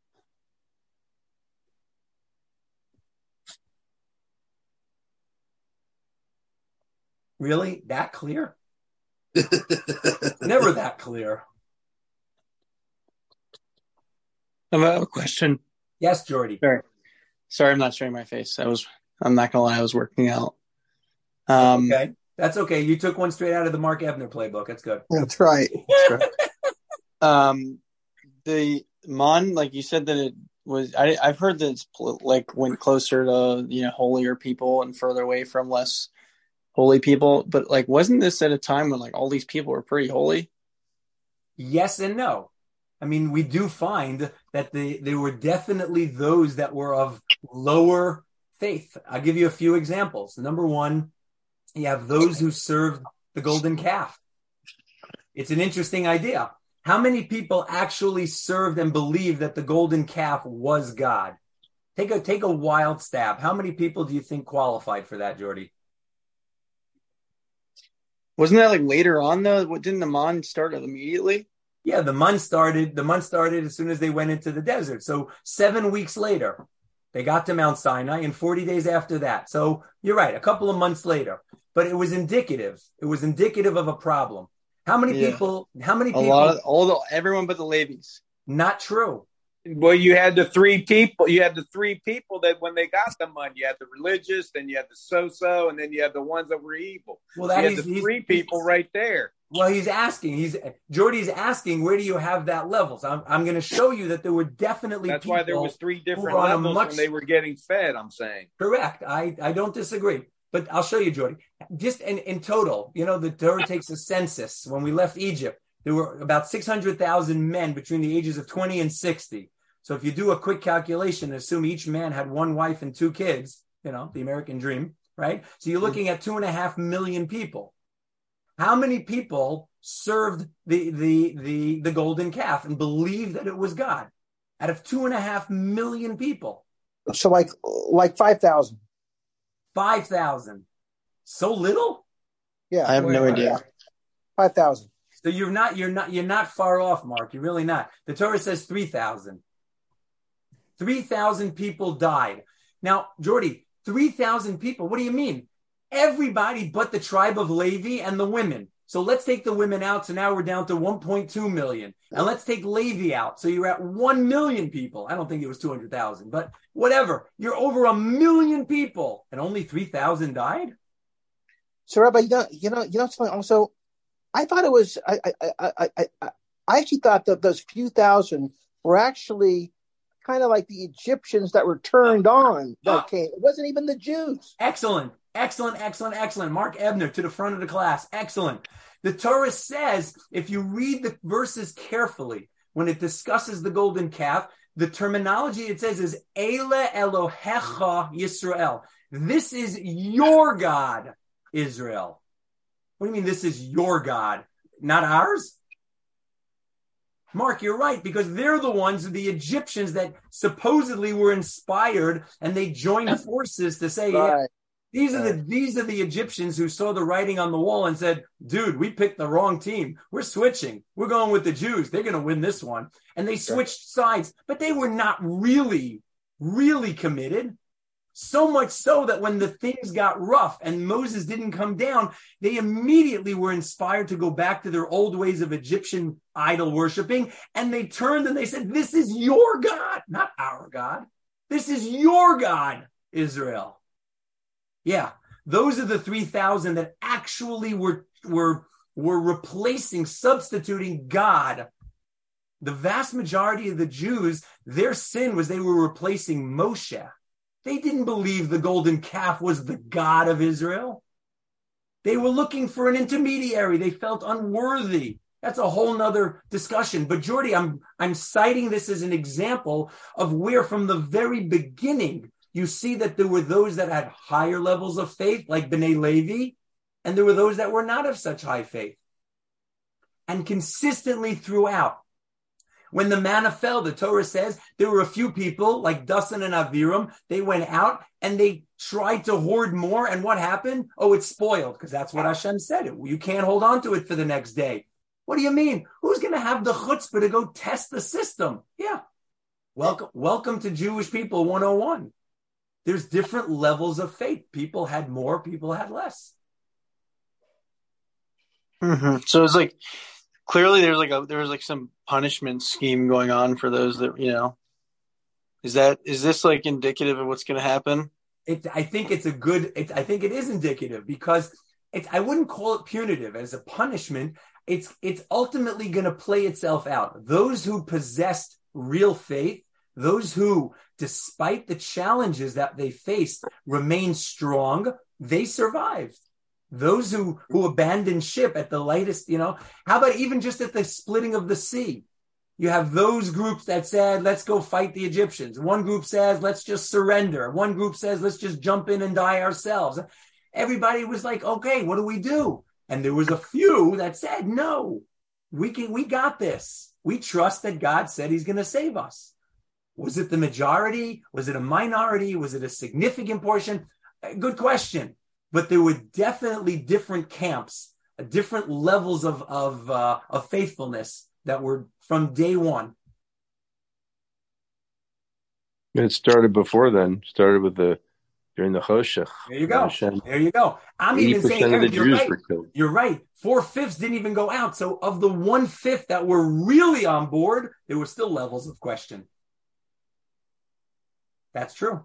S1: Really? That clear? Never that clear.
S8: I have a question.
S1: Yes, Jordy.
S8: Sorry, I'm not showing my face. I'm not gonna lie, I was working out.
S1: Okay. That's okay. You took one straight out of the Mark Ebner playbook. That's good.
S2: That's right.
S8: The man, like you said that it was, I've heard that it's like went closer to, holier people and further away from less holy people. But like, wasn't this at a time when like all these people were pretty holy?
S1: Yes and no. I mean, we do find that there were definitely those that were of lower faith. I'll give you a few examples. Number one, you have those who served the golden calf. It's an interesting idea. How many people actually served and believed that the golden calf was God? Take a wild stab. How many people do you think qualified for that, Jordy?
S8: Wasn't that like later on though? Didn't the man start immediately?
S1: Yeah, the month started as soon as they went into the desert. So 7 weeks later, they got to Mount Sinai, and 40 days after that. So you're right, a couple of months later. But it was indicative. It was indicative of a problem. How many people?
S8: Everyone but the Levites.
S1: Not true.
S5: Well, you had the three people. You had the three people that when they got the money, you had the religious, then you had the so-so, and then you had the ones that were evil. Well, you had the three people right there.
S1: Well, Jordy's asking, where do you have that level? So I'm going to show you that there were definitely
S5: That's why there was three different levels when they were getting fed, I'm saying.
S1: Correct. I don't disagree. But I'll show you, Jordy. Just in total, the Torah takes a census. When we left Egypt, there were about 600,000 men between the ages of 20 and 60. So if you do a quick calculation, assume each man had one wife and two kids, the American dream, right? So you're looking at 2.5 million people. How many people served the golden calf and believed that it was God? Out of 2.5 million people.
S3: So like 5,000.
S1: 5,000. So little?
S3: Yeah.
S8: I have no idea.
S3: 5,000.
S1: So you're not far off, Mark. You're really not. The Torah says 3,000. 3,000 people died. Now, Jordy, 3,000 people. What do you mean? Everybody but the tribe of Levi and the women. So let's take the women out. So now we're down to 1.2 million. And let's take Levi out. So you're at 1 million people. I don't think it was 200,000, but whatever. You're over 1 million people and only 3,000 died.
S3: So Rabbi, you know something also, I thought it was, I actually thought that those few thousand were actually kind of like the Egyptians that were turned on that came. It wasn't even the Jews.
S1: Excellent. Mark Ebner to the front of the class. Excellent. The Torah says, if you read the verses carefully, when it discusses the golden calf, the terminology it says is Ele Elohecha Yisrael. This is your God, Israel. What do you mean this is your God? Not ours? Mark, you're right, because they're the ones, the Egyptians that supposedly were inspired and they joined forces to say,
S3: Right.
S1: These are the Egyptians who saw the writing on the wall and said, dude, we picked the wrong team. We're switching. We're going with the Jews. They're going to win this one. And they switched sides, but they were not really, really committed. So much so that when the things got rough and Moses didn't come down, they immediately were inspired to go back to their old ways of Egyptian idol worshiping. And they turned and they said, this is your God, not our God. This is your God, Israel. Yeah, those are the 3,000 that actually were replacing, substituting God. The vast majority of the Jews, their sin was they were replacing Moshe. They didn't believe the golden calf was the God of Israel. They were looking for an intermediary. They felt unworthy. That's a whole nother discussion. But Jordy, I'm citing this as an example of where from the very beginning, you see that there were those that had higher levels of faith, like B'nai Levi, and there were those that were not of such high faith. And consistently throughout, when the manna fell, the Torah says there were a few people like Dasan and Aviram. They went out and they tried to hoard more. And what happened? Oh, it's spoiled, because that's what Hashem said. You can't hold on to it for the next day. What do you mean? Who's going to have the chutzpah to go test the system? Yeah. Welcome to Jewish People 101. There's different levels of faith. People had more, people had less.
S8: Mm-hmm. So it's like, clearly there was some punishment scheme going on for those that, is this like indicative of what's going to happen?
S1: I think it is indicative, because I wouldn't call it punitive as a punishment. It's ultimately going to play itself out. Those who possessed real faith, those who, despite the challenges that they faced, remained strong, they survived. Those who abandoned ship at the latest, how about even just at the splitting of the sea? You have those groups that said, let's go fight the Egyptians. One group says, let's just surrender. One group says, let's just jump in and die ourselves. Everybody was like, okay, what do we do? And there was a few that said, no, we got this. We trust that God said he's going to save us. Was it the majority? Was it a minority? Was it a significant portion? Good question. But there were definitely different camps, different levels of faithfulness that were from day one.
S6: It started before then. Started during the Choshech.
S1: There you go. I'm even saying, Eric, you're right. 4/5 didn't even go out. So of the 1/5 that were really on board, there were still levels of question. That's true.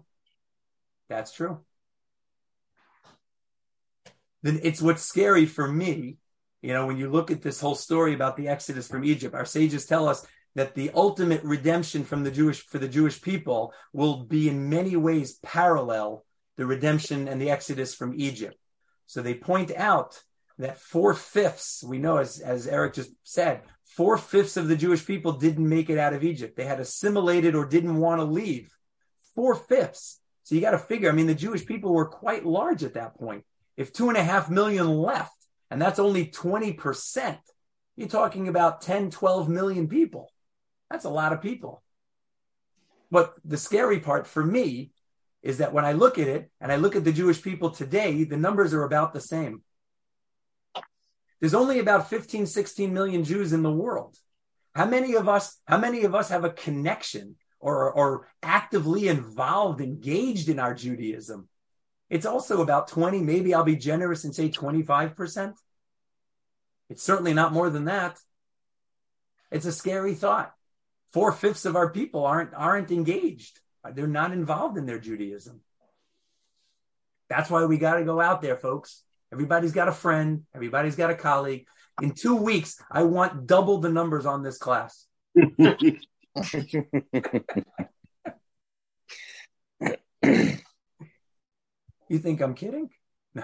S1: Then it's what's scary for me, when you look at this whole story about the Exodus from Egypt. Our sages tell us that the ultimate redemption for the Jewish people will be in many ways parallel the redemption and the Exodus from Egypt. So they point out that 4/5, we know, as Eric just said, 4/5 of the Jewish people didn't make it out of Egypt. They had assimilated or didn't want to leave. 4/5. So you got to figure, the Jewish people were quite large at that point. If 2.5 million left, and that's only 20%, you're talking about 10, 12 million people. That's a lot of people. But the scary part for me is that when I look at it, and I look at the Jewish people today, the numbers are about the same. There's only about 15, 16 million Jews in the world. How many of us have a connection or actively involved, engaged in our Judaism? It's also about 20, maybe I'll be generous and say 25%. It's certainly not more than that. It's a scary thought. 4/5 of our people aren't engaged. They're not involved in their Judaism. That's why we got to go out there, folks. Everybody's got a friend. Everybody's got a colleague. In 2 weeks, I want double the numbers on this class. You think I'm kidding? No.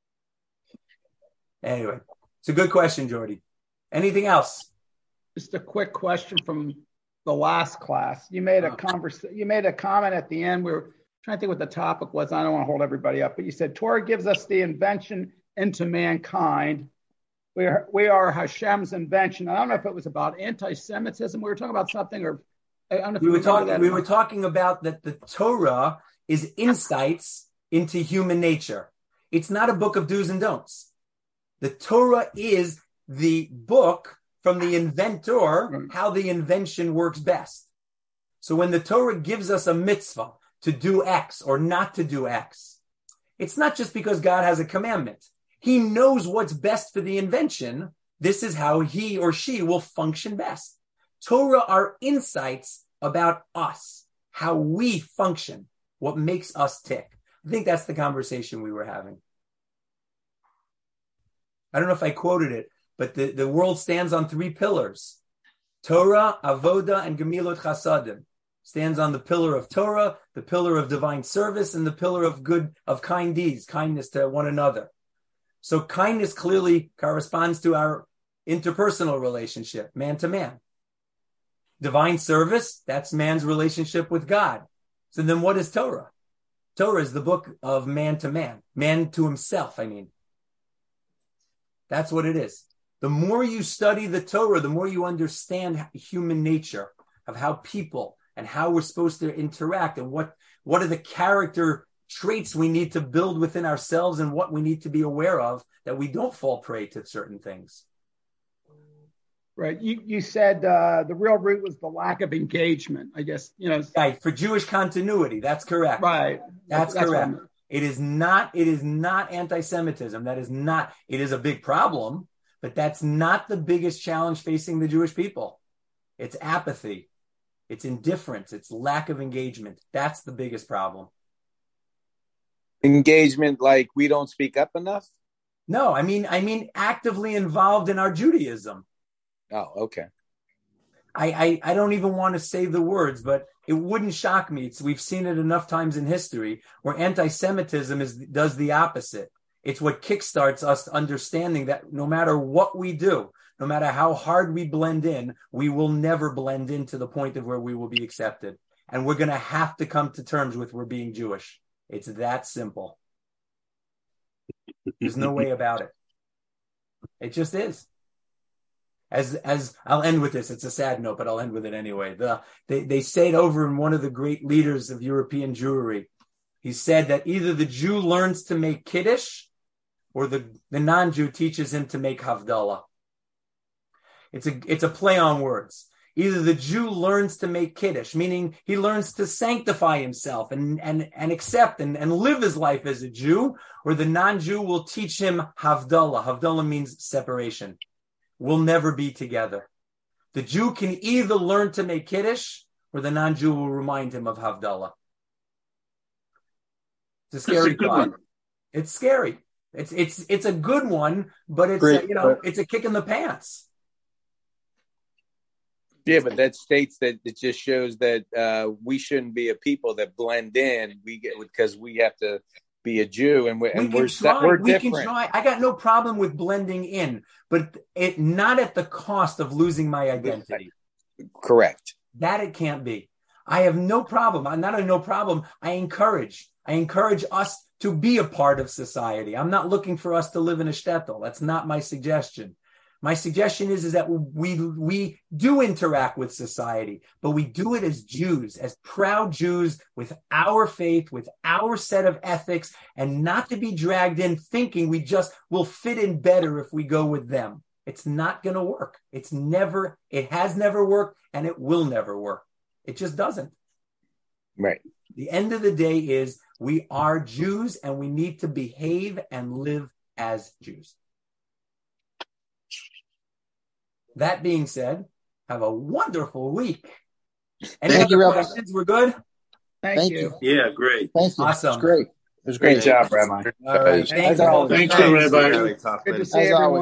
S1: Anyway, it's a good question, Jordy. Anything else?
S9: Just a quick question from the last class. You made a comment at the end. We were trying to think what the topic was. I don't want to hold everybody up, but you said Torah gives us the invention into mankind. We are Hashem's invention. I don't know if it was about anti-Semitism. We were talking about something, or I don't know if
S1: we were talking about that the Torah is insights into human nature. It's not a book of do's and don'ts. The Torah is the book from the inventor, how the invention works best. So when the Torah gives us a mitzvah to do X or not to do X, it's not just because God has a commandment. He knows what's best for the invention. This is how he or she will function best. Torah are insights about us, how we function, what makes us tick. I think that's the conversation we were having. I don't know if I quoted it, but the world stands on 3 pillars. Torah, Avoda, and Gemilot Chasadim. Stands on the pillar of Torah, the pillar of divine service, and the pillar of kind deeds, kindness to one another. So kindness clearly corresponds to our interpersonal relationship, man to man. Divine service, that's man's relationship with God. So then what is Torah? Torah is the book of man to himself, I mean. That's what it is. The more you study the Torah, the more you understand human nature, of how people and how we're supposed to interact, and what are the character traits we need to build within ourselves, and what we need to be aware of, that we don't fall prey to certain things.
S9: Right. You said the real root was the lack of engagement, I guess,
S1: Right. For Jewish continuity. That's correct.
S9: Right.
S1: That's correct. It is not anti-Semitism. It is a big problem, but that's not the biggest challenge facing the Jewish people. It's apathy. It's indifference. It's lack of engagement. That's the biggest problem.
S5: Engagement, like we don't speak up enough?
S1: No, I mean actively involved in our Judaism.
S5: Oh, okay.
S1: I don't even want to say the words, but it wouldn't shock me. We've seen it enough times in history where anti-Semitism does the opposite. It's what kickstarts us understanding that no matter what we do, no matter how hard we blend in, we will never blend in to the point of where we will be accepted. And we're going to have to come to terms with we're being Jewish. It's that simple. There's no way about it. It just is. As I'll end with this, it's a sad note, but I'll end with it anyway. They say it over in one of the great leaders of European Jewry. He said that either the Jew learns to make Kiddush or the non-Jew teaches him to make Havdalah. It's a play on words. Either the Jew learns to make Kiddush, meaning he learns to sanctify himself and accept and live his life as a Jew, or the non-Jew will teach him Havdalah. Havdalah means separation. We'll never be together. The Jew can either learn to make Kiddush, or the non-Jew will remind him of Havdalah. It's a scary thought. It's scary. It's a good one, but it's a kick in the pants.
S5: Yeah, but that states that it just shows that we shouldn't be a people that blend in. Because we have to be a Jew, and we're different.
S1: We can try. I got no problem with blending in, but it not at the cost of losing my identity.
S5: Correct.
S1: That it can't be. I have no problem. I'm not a no problem. I encourage us to be a part of society. I'm not looking for us to live in a shtetl. That's not my suggestion. My suggestion is that we do interact with society, but we do it as Jews, as proud Jews with our faith, with our set of ethics, and not to be dragged in thinking we just will fit in better if we go with them. It's not going to work. It has never worked, and it will never work. It just doesn't.
S5: Right.
S1: The end of the day is we are Jews, and we need to behave and live as Jews. That being said, have a wonderful week. Any other questions? We're good?
S9: Thank you.
S6: Yeah, great.
S2: Thank you.
S1: Awesome.
S2: It's great.
S5: It was great job, Rabbi.
S1: All right.
S6: Thank you,
S4: Rabbi.
S9: Good to see everyone.